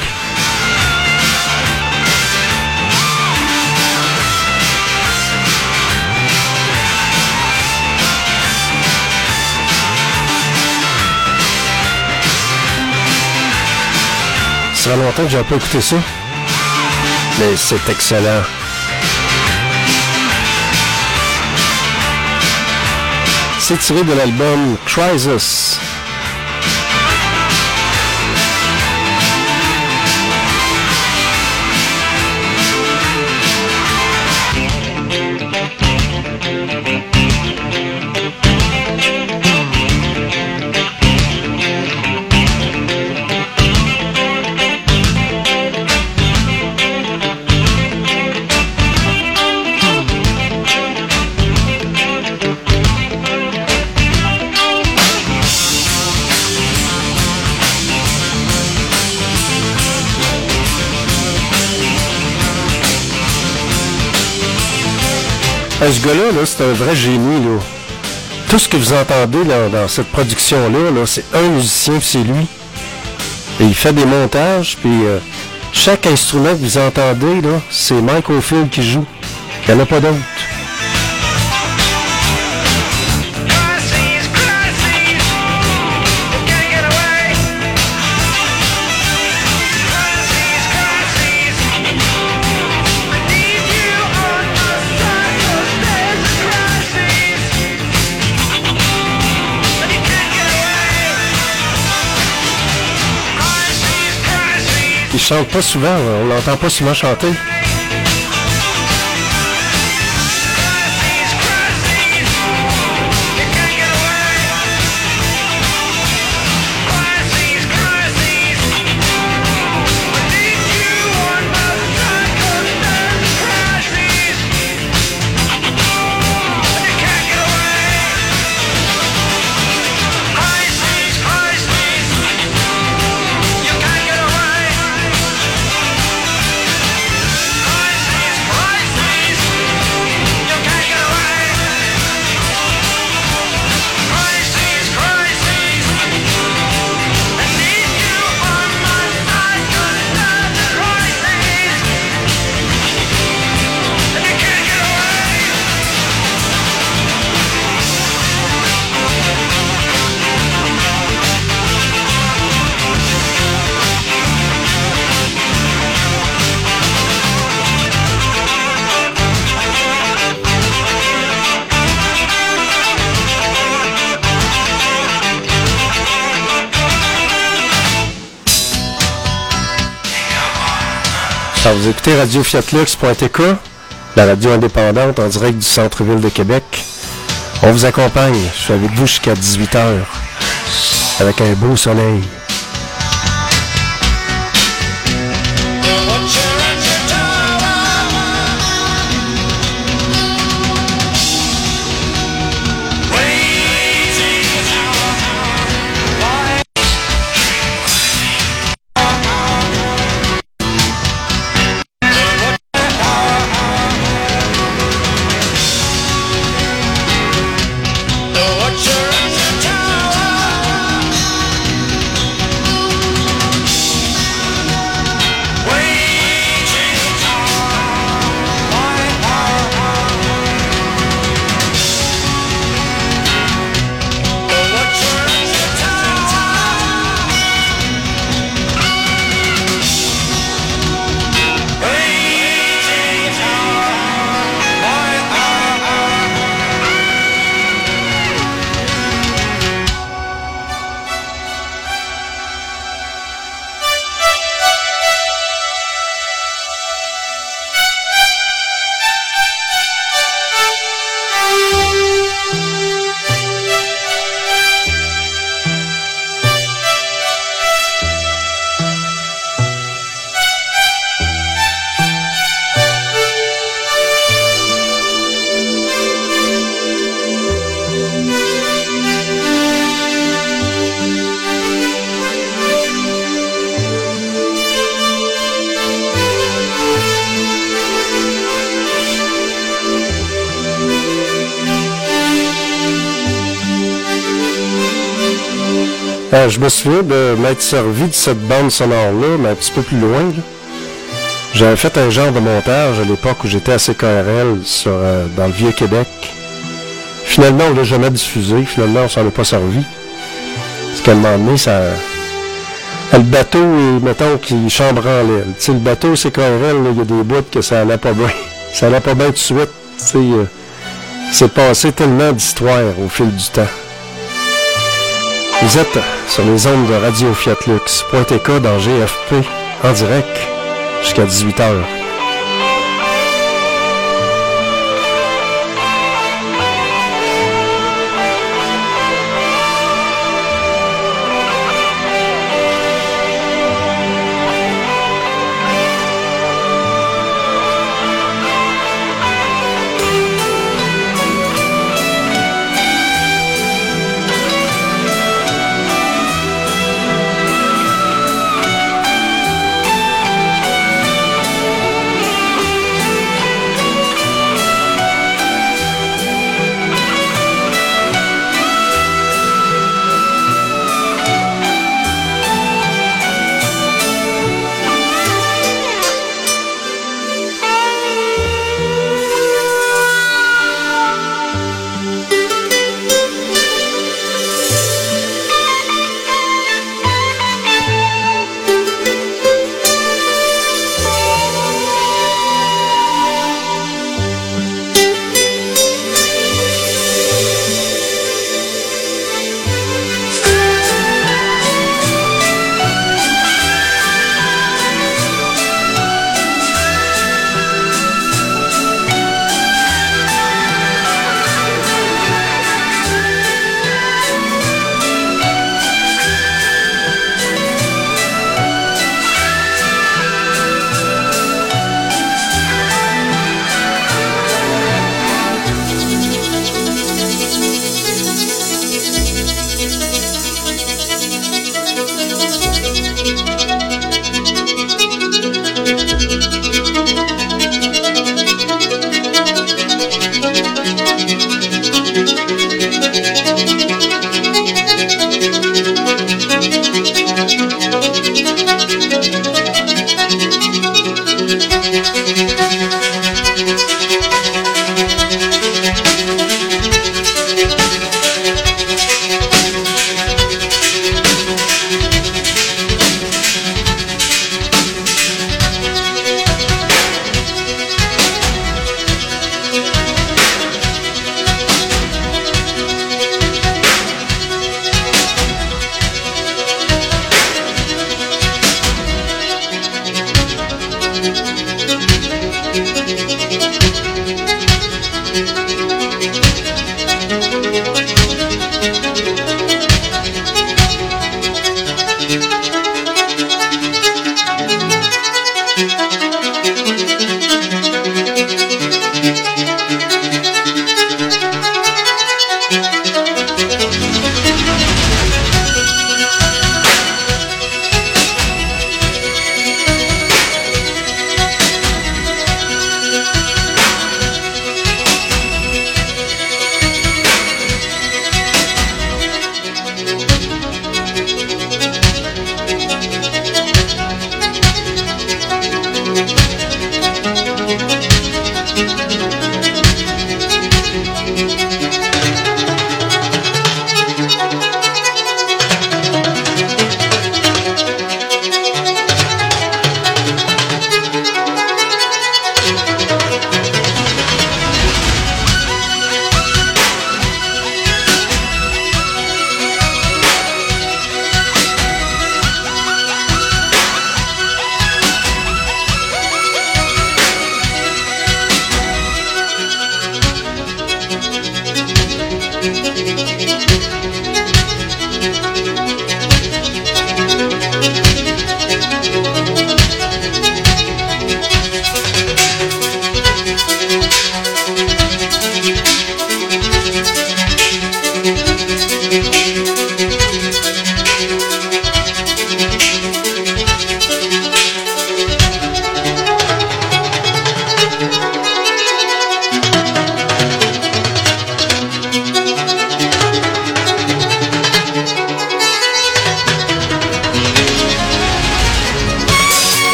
Ça fait longtemps que j'ai pas écouté ça. Mais c'est excellent. C'est tiré de l'album Crisis. Ce gars-là, là, c'est un vrai génie. Là. Tout ce que vous entendez là, dans cette production-là, là, c'est un musicien, c'est lui. Et il fait des montages, puis euh, chaque instrument que vous entendez, là, c'est Mike Oldfield qui joue. Il n'y en a pas d'autre. Il chante pas souvent, on l'entend pas souvent chanter. Alors, vous écoutez Radio Fiat Lux point T K, la radio indépendante en direct du centre-ville de Québec. On vous accompagne, je suis avec vous jusqu'à dix-huit heures, avec un beau soleil. Euh, je me souviens de m'être servi de cette bande sonore-là, mais un petit peu plus loin. Là. J'avais fait un genre de montage à l'époque où j'étais à C K R L sur, euh, dans le Vieux-Québec. Finalement, on l'a jamais diffusé. Finalement, on s'en est pas servi. Parce qu'à un moment donné, ça... Le bateau, mettons, qui chambranlait. Tu sais, le bateau C K R L, il y a des bouts que ça allait pas bien. Ça allait pas bien tout de suite. Tu sais, euh, c'est passé tellement d'histoires au fil du temps. Vous êtes sur les ondes de Radio Fiat Lux, .tk dans G F P, en direct, jusqu'à dix-huit heures.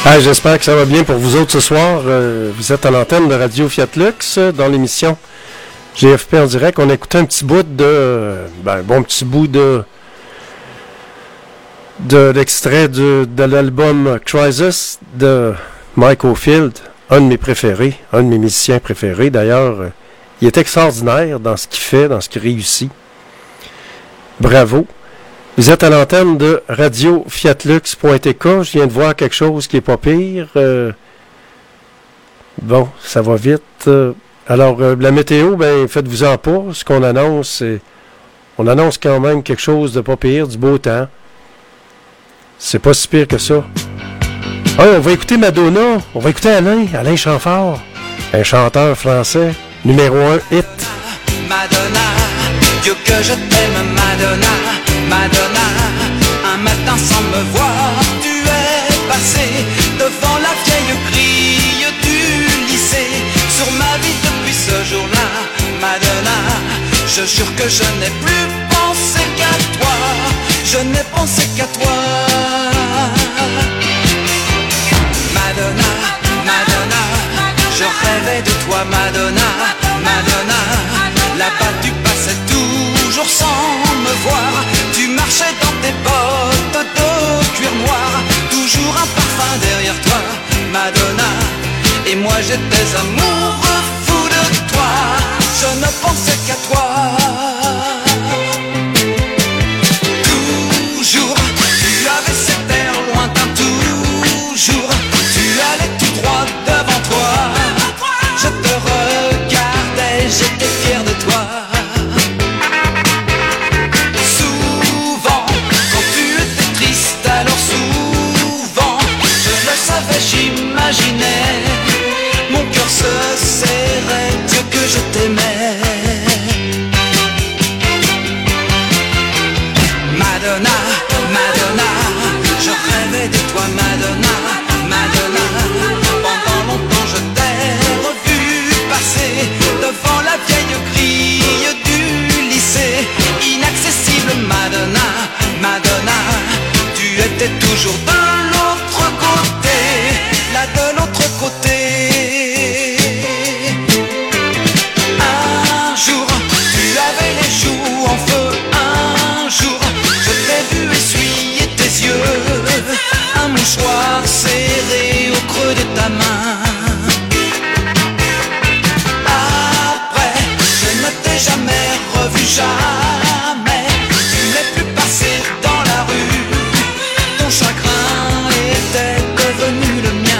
Ah, j'espère que ça va bien pour vous autres ce soir. Euh, vous êtes à l'antenne de Radio Fiat Lux euh, dans l'émission G F P en direct. On a écouté un petit bout de... Ben, un bon petit bout de... de l'extrait de, de l'album Crisis de Mike Oldfield, un de mes préférés, un de mes musiciens préférés. D'ailleurs, euh, il est extraordinaire dans ce qu'il fait, dans ce qu'il réussit. Bravo. Vous êtes à l'antenne de radio fiatlux point t k. Je viens de voir quelque chose qui est pas pire. Euh, bon, ça va vite. Euh, alors, euh, la météo, ben, faites-vous-en pas. Ce qu'on annonce, c'est... On annonce quand même quelque chose de pas pire, du beau temps. C'est pas si pire que ça. Ah, on va écouter Madonna. On va écouter Alain, Alain Chamfort. Un chanteur français, numéro un hit. Madonna, Dieu que je t'aime, Madonna. Madonna, un matin sans me voir, tu es passé devant la vieille grille du lycée. Sur ma vie depuis ce jour-là, Madonna, je jure que je n'ai plus pensé qu'à toi. Je n'ai pensé qu'à toi. Madonna, Madonna, je rêvais de toi, Madonna. Madonna, là-bas tu passais toujours sans me voir. Tu marchais dans tes bottes de cuir noir, toujours un parfum derrière toi, Madonna. Et moi j'étais amoureux fou de toi, je ne pensais qu'à toi. Toujours, tu avais cet air lointain, toujours, tu allais tout droit devant toi. Je te regardais, j'étais fier de toi. J'imaginais, mon cœur se serrait, Dieu que je t'aimais. Madonna, Madonna, je rêvais de toi, Madonna, Madonna. Pendant longtemps je t'ai revu passer devant la vieille grille du lycée. Inaccessible, Madonna, Madonna, tu étais toujours de l'autre côté. Là de l'autre côté. Un jour, tu avais les joues en feu. Un jour, je t'ai vu essuyer tes yeux. Un mouchoir serré au creux de ta main. Après, je ne t'ai jamais revu, jamais. Tu n'es plus passé dans la rue. Ton chagrin était devenu le mien.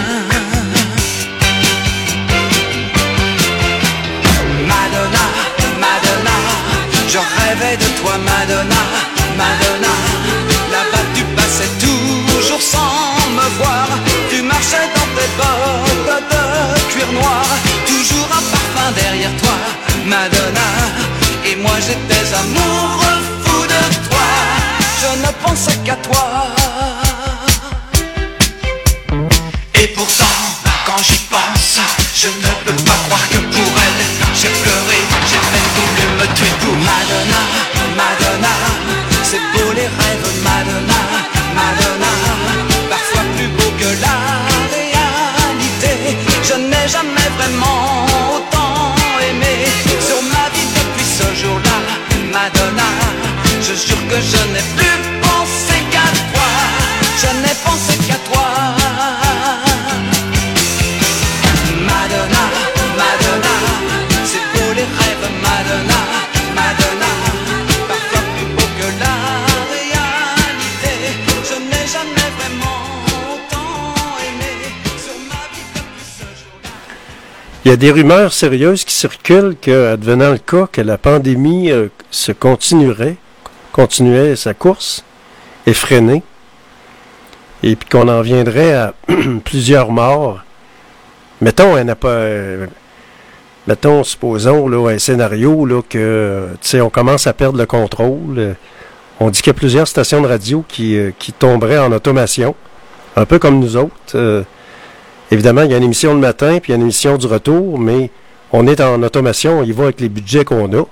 Madonna, Madonna, je rêvais de toi, Madonna, Madonna. Là-bas tu passais toujours sans me voir. Tu marchais dans tes bottes de cuir noir, toujours un parfum derrière toi, Madonna. Et moi j'étais amoureux fou de toi, je ne pensais qu'à toi. Et pourtant, quand j'y pense, je ne peux pas croire que pour elle, j'ai pleuré, j'ai même voulu me tuer pour Madonna, Madonna. C'est beau les rêves, Madonna, Madonna. Parfois plus beau que la réalité. Je n'ai jamais vraiment autant aimé sur ma vie depuis ce jour-là, Madonna. Je jure que je n'ai plus pensé qu'à toi. Je n'ai pensé qu'à toi. Madonna, Madonna, c'est beau les rêves, Madonna, Madonna. Parfois plus beau que la réalité. Je n'ai jamais vraiment autant aimé sur ma vie depuis ce jour-là. Il y a des rumeurs sérieuses qui circulent que, advenant le cas que la pandémie euh, se continuerait, continuait sa course, effrénée, et puis qu'on en viendrait à plusieurs morts. Mettons, elle n'a pas. Euh, mettons, supposons, là, un scénario, là, que, tu sais, on commence à perdre le contrôle. Euh, on dit qu'il y a plusieurs stations de radio qui, euh, qui tomberaient en automation, un peu comme nous autres. Euh, évidemment, il y a une émission le matin, puis il y a une émission du retour, mais on est en automation, on y va avec les budgets qu'on a.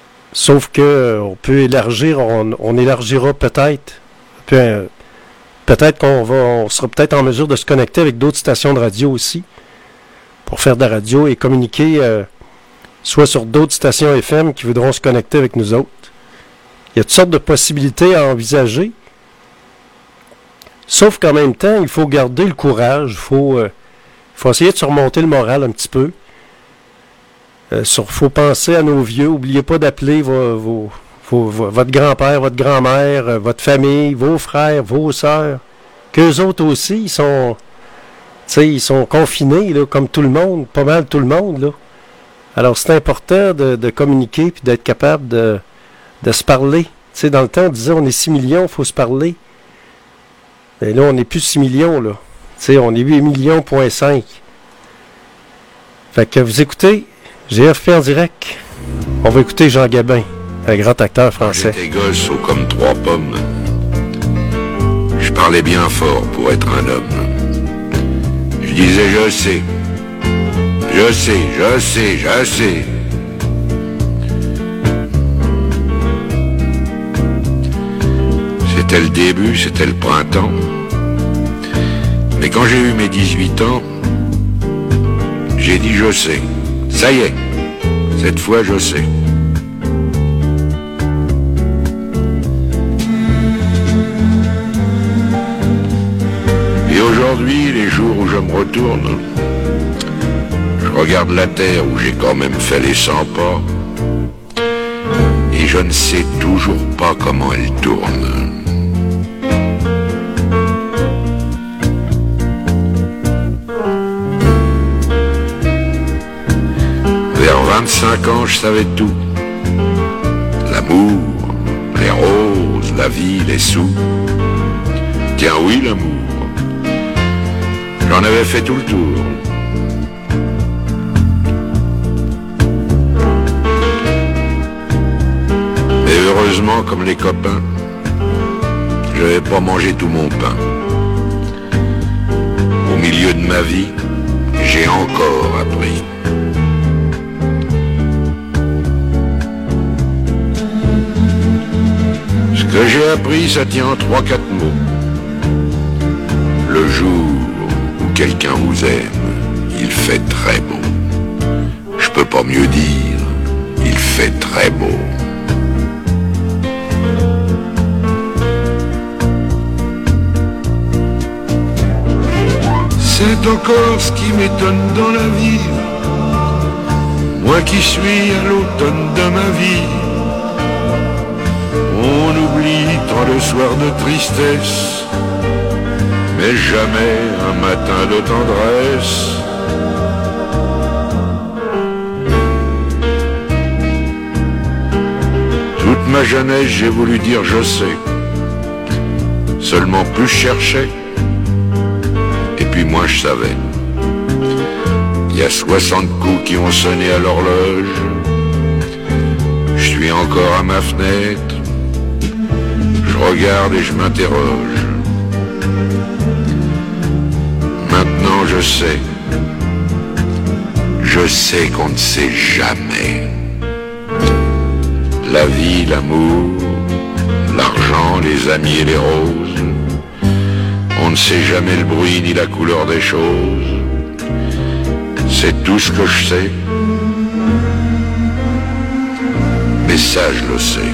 Sauf que euh, on peut élargir, on, on élargira peut-être, peut, peut-être qu'on va, on sera peut-être en mesure de se connecter avec d'autres stations de radio aussi pour faire de la radio et communiquer euh, soit sur d'autres stations F M qui voudront se connecter avec nous autres. Il y a toutes sortes de possibilités à envisager. Sauf qu'en même temps, il faut garder le courage. Il faut, euh, faut essayer de surmonter le moral un petit peu. Il euh, faut penser à nos vieux. N'oubliez pas d'appeler vos, vos, vos, vos, votre grand-père, votre grand-mère, euh, votre famille, vos frères, vos sœurs. Qu'eux autres aussi, ils sont, ils sont confinés, là, comme tout le monde, pas mal tout le monde. Là. Alors, c'est important de, de communiquer et d'être capable de, de se parler. T'sais, dans le temps, on disait on est six millions, il faut se parler. Et là, on n'est plus six millions, là. T'sais, on est huit millions, point cinq. Fait que vous écoutez G F P en direct. On va écouter Jean Gabin, un grand acteur français. J'étais gosse, haut comme trois pommes. Je parlais bien fort pour être un homme. Je disais je sais. Je sais, je sais, je sais. C'était le début, c'était le printemps. Mais quand j'ai eu mes dix-huit ans, j'ai dit je sais. Ça y est, cette fois je sais. Et aujourd'hui, les jours où je me retourne, je regarde la terre où j'ai quand même fait les cent pas, et je ne sais toujours pas comment elle tourne. Vers vingt-cinq ans, je savais tout. L'amour, les roses, la vie, les sous. Tiens oui, l'amour. J'en avais fait tout le tour. Mais heureusement, comme les copains, je n'avais pas mangé tout mon pain. Au milieu de ma vie, j'ai encore appris. Ce que j'ai appris, ça tient en trois, quatre mots. Le jour où quelqu'un vous aime, il fait très beau. Je peux pas mieux dire, il fait très beau. C'est encore ce qui m'étonne dans la vie. Moi qui suis à l'automne de ma vie. On oublie tant de soirs de tristesse, mais jamais un matin de tendresse. Toute ma jeunesse, j'ai voulu dire je sais. Seulement plus je cherchais, et puis moi je savais. Il y a soixante coups qui ont sonné à l'horloge. Je suis encore à ma fenêtre. Je regarde et je m'interroge. Maintenant je sais. Je sais qu'on ne sait jamais. La vie, l'amour, l'argent, les amis et les roses. On ne sait jamais le bruit ni la couleur des choses. C'est tout ce que je sais. Mais ça, je le sais.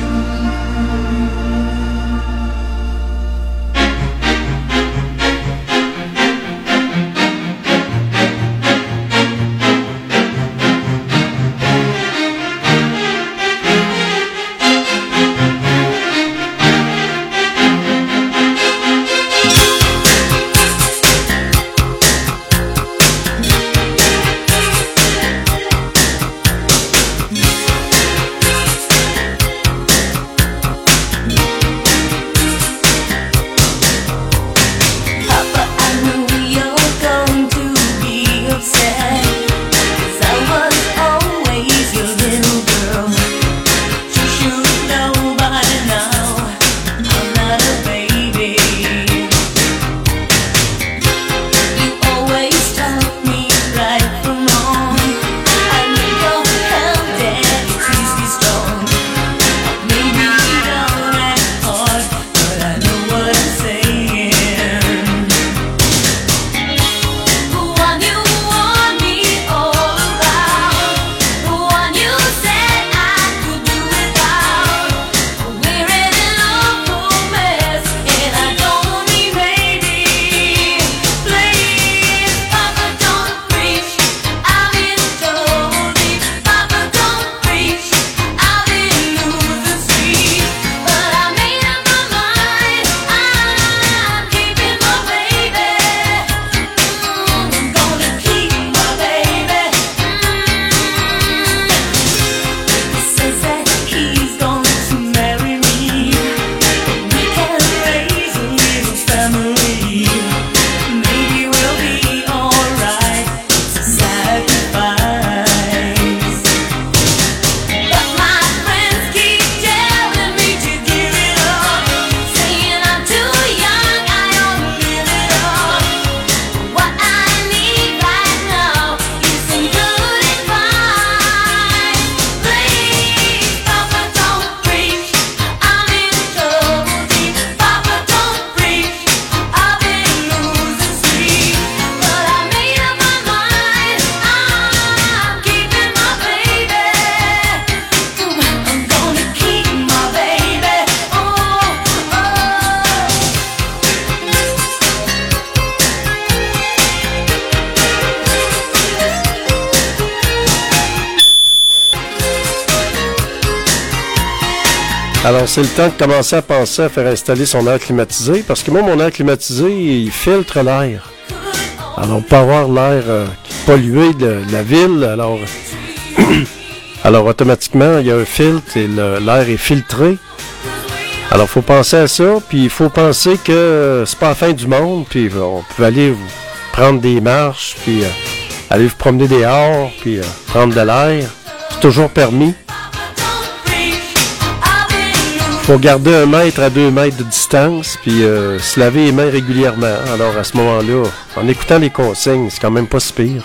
Alors, c'est le temps de commencer à penser à faire installer son air climatisé, parce que moi, mon air climatisé, il filtre l'air. Alors, pas avoir l'air euh, pollué de, de la ville, alors... alors, automatiquement, il y a un filtre et le, l'air est filtré. Alors, il faut penser à ça, puis il faut penser que euh, c'est pas la fin du monde, puis on peut aller vous prendre des marches, puis euh, aller vous promener dehors, puis euh, prendre de l'air. C'est toujours permis. Il faut garder un mètre à deux mètres de distance, puis euh, se laver les mains régulièrement. Alors, à ce moment-là, en écoutant les consignes, c'est quand même pas si pire.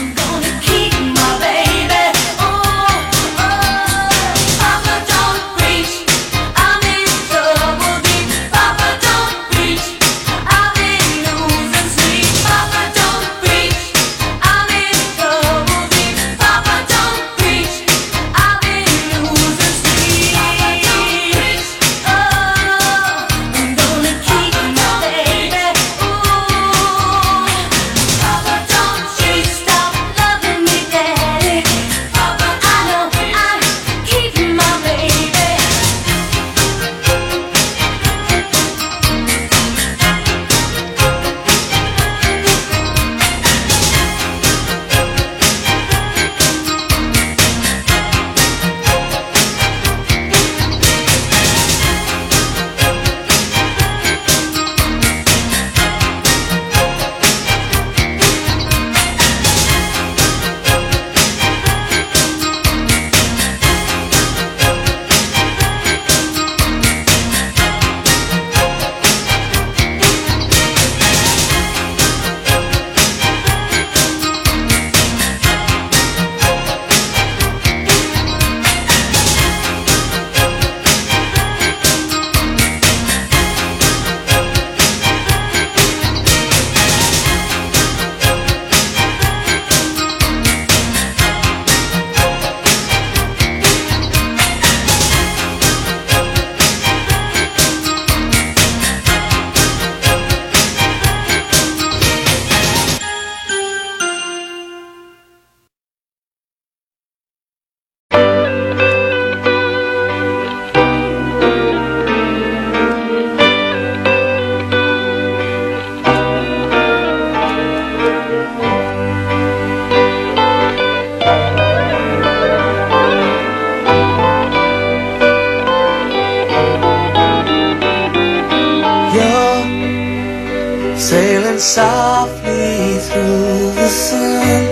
Softly through the sun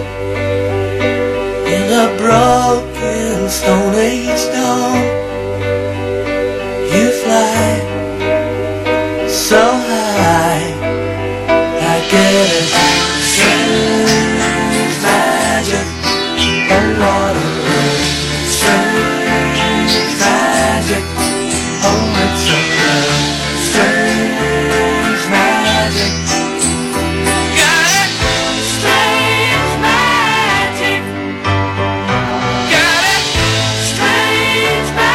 in a broken Stone Age dawn, you fly so high. I get a strange magic on water, strange magic on the sun, strange magic. Strange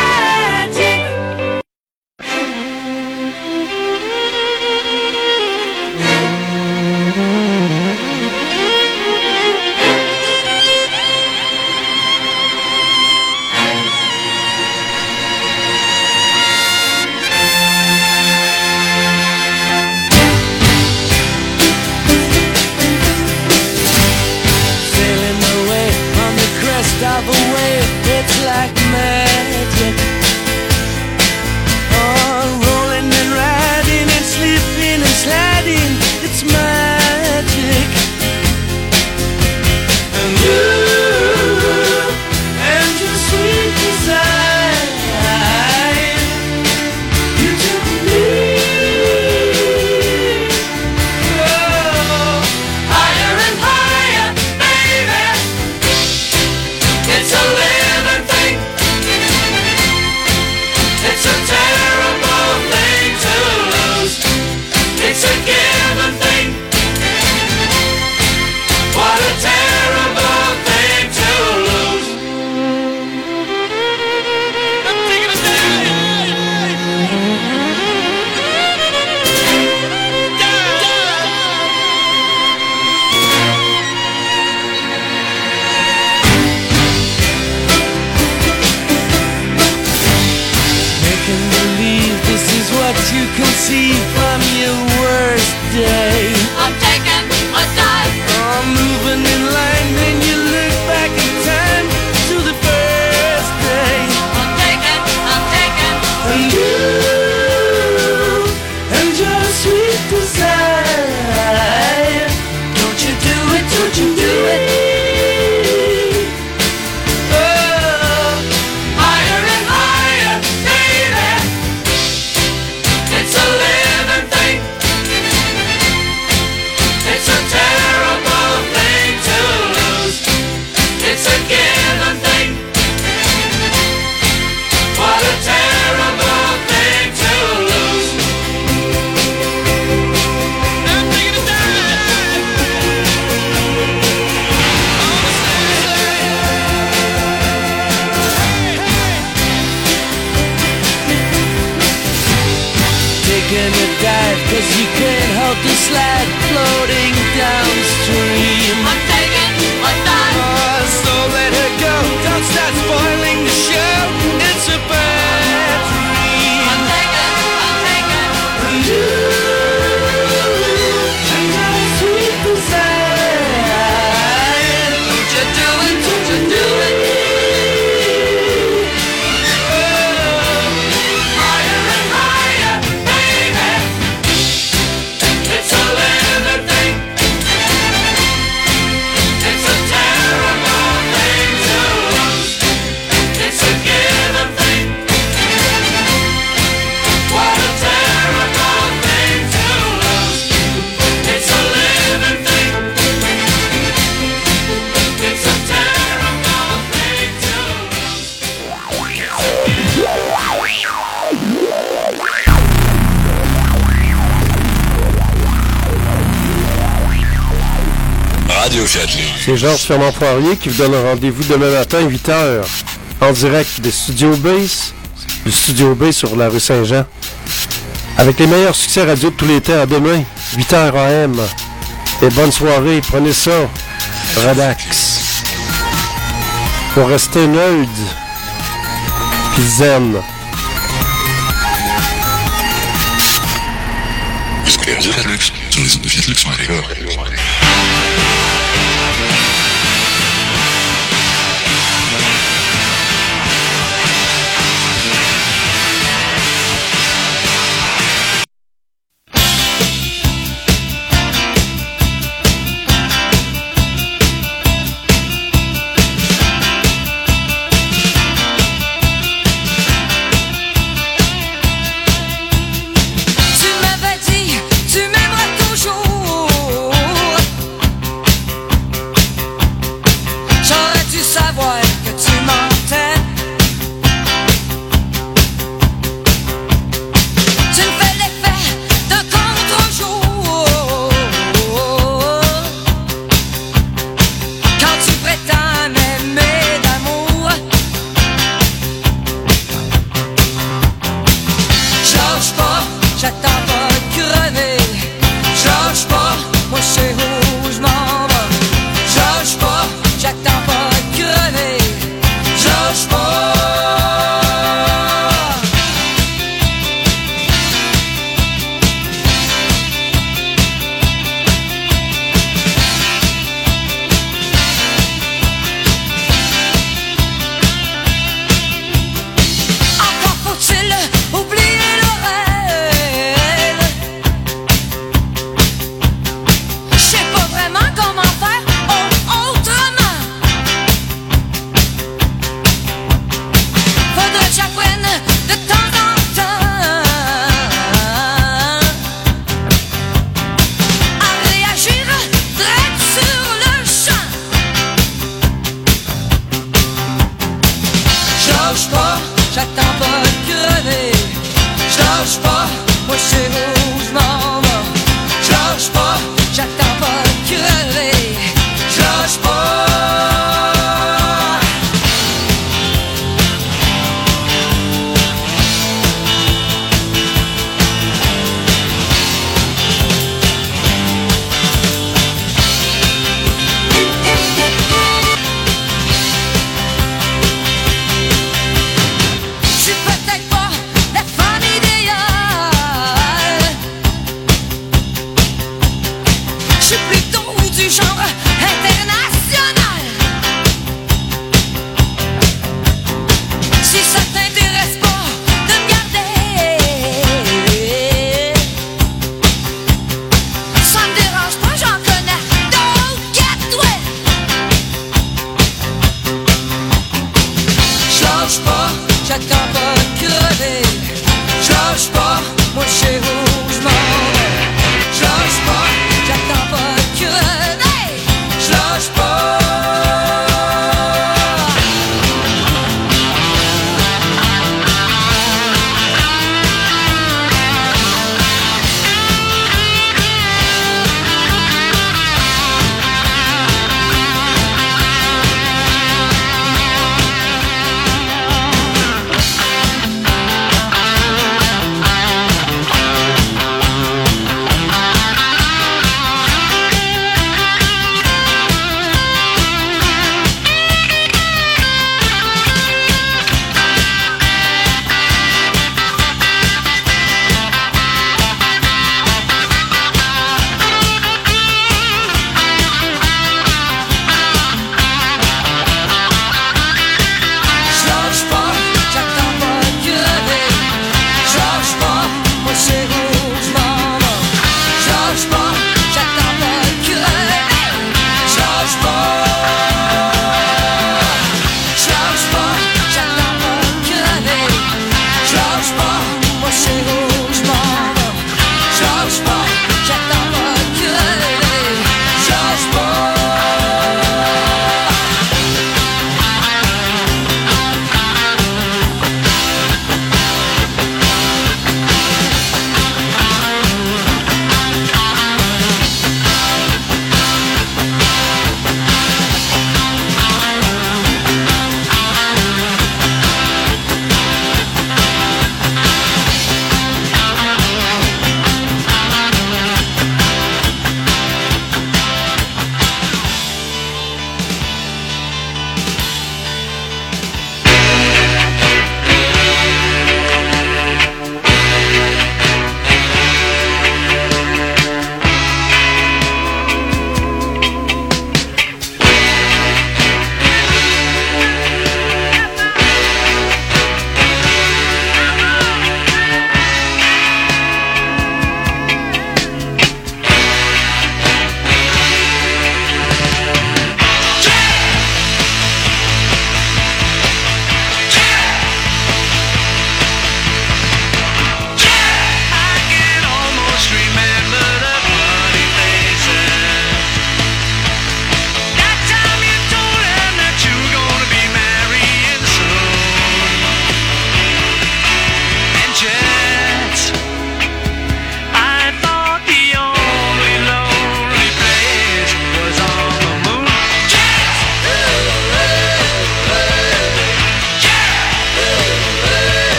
empty sled floating downstream. I'm taking my time. Oh, so let her go. Don't start spoiling the show. It's a bad dream. I'm taking, I'm taking. You and that sweet desire. Don't you do it, don't you do it. C'est Georges Fernand Poirier qui vous donne un rendez-vous demain matin à huit heures en direct des Studios B, du Studio B sur la rue Saint-Jean. Avec les meilleurs succès radio de tous les temps. À demain, huit heures A M. Et bonne soirée, prenez ça, relax. Pour rester neutre puis zen. Sur les ondes de Fiat Lux Radio.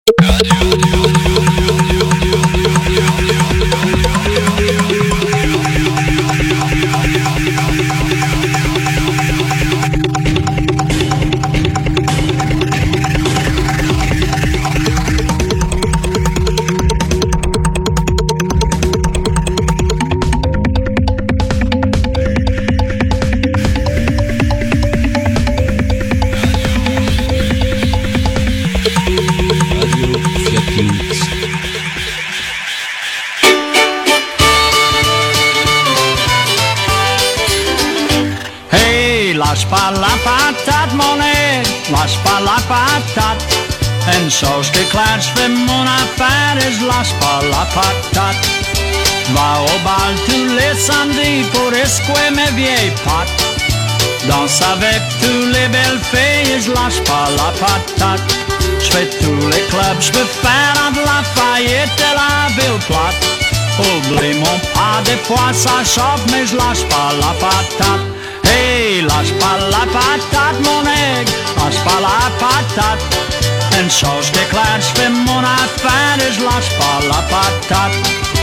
Lâche pas la patate, mon nez, lâche pas la patate. Une chose qui claire, je fais mon affaire et je lâche pas la patate. Va au bal tous les samedis pour escouer mes vieilles pattes. Danse avec tous les belles filles et je lâche pas la patate. Je fais tous les clubs, je peux faire de la faillite et la ville plate. Oublie mon pas, des fois ça chauffe, mais je lâche pas la patate. Hey, lâche pas la patate, mon aigle, lâche pas la patate. Une chose qui est claire, je fais mon affaire et je lâche pas la patate.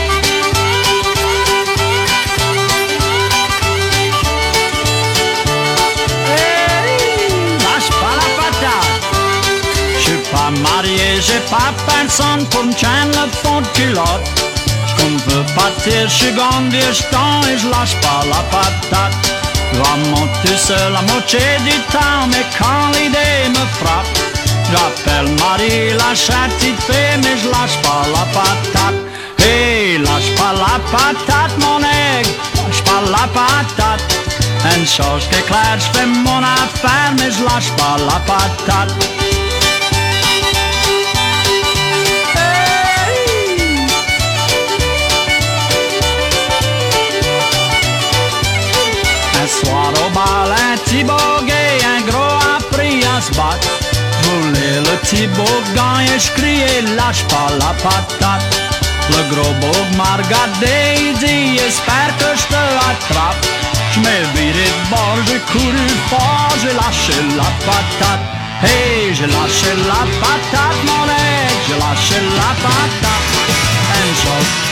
Hey, lâche pas la patate. J'suis pas marié, j'ai pas personne pour me chaîner le fond de culotte. J'con veux partir, j'suis gondé, j'tends et je lâche pas la patate. J'vais tout seul la moitié du temps, mais quand l'idée me frappe, j'appelle Marie la châtie de fée, mais je lâche pas la patate. Hey, lâche pas la patate, mon aigle, lâche pas la patate. Une chose qui est claire, j'fais mon affaire, mais je lâche pas la patate. Un soir au bal, un petit boguet, un gros a pris à se battre. J'voulais le petit bourgan et j'criais lâche pas la patate. Le gros bourg m'a regardé, il dit espère que je te attrape. J'm'ai viré de bord, j'ai couru fort, j'ai lâché la patate. Hey, j'ai lâché la patate, mon aigle, j'ai lâché la patate. Une chose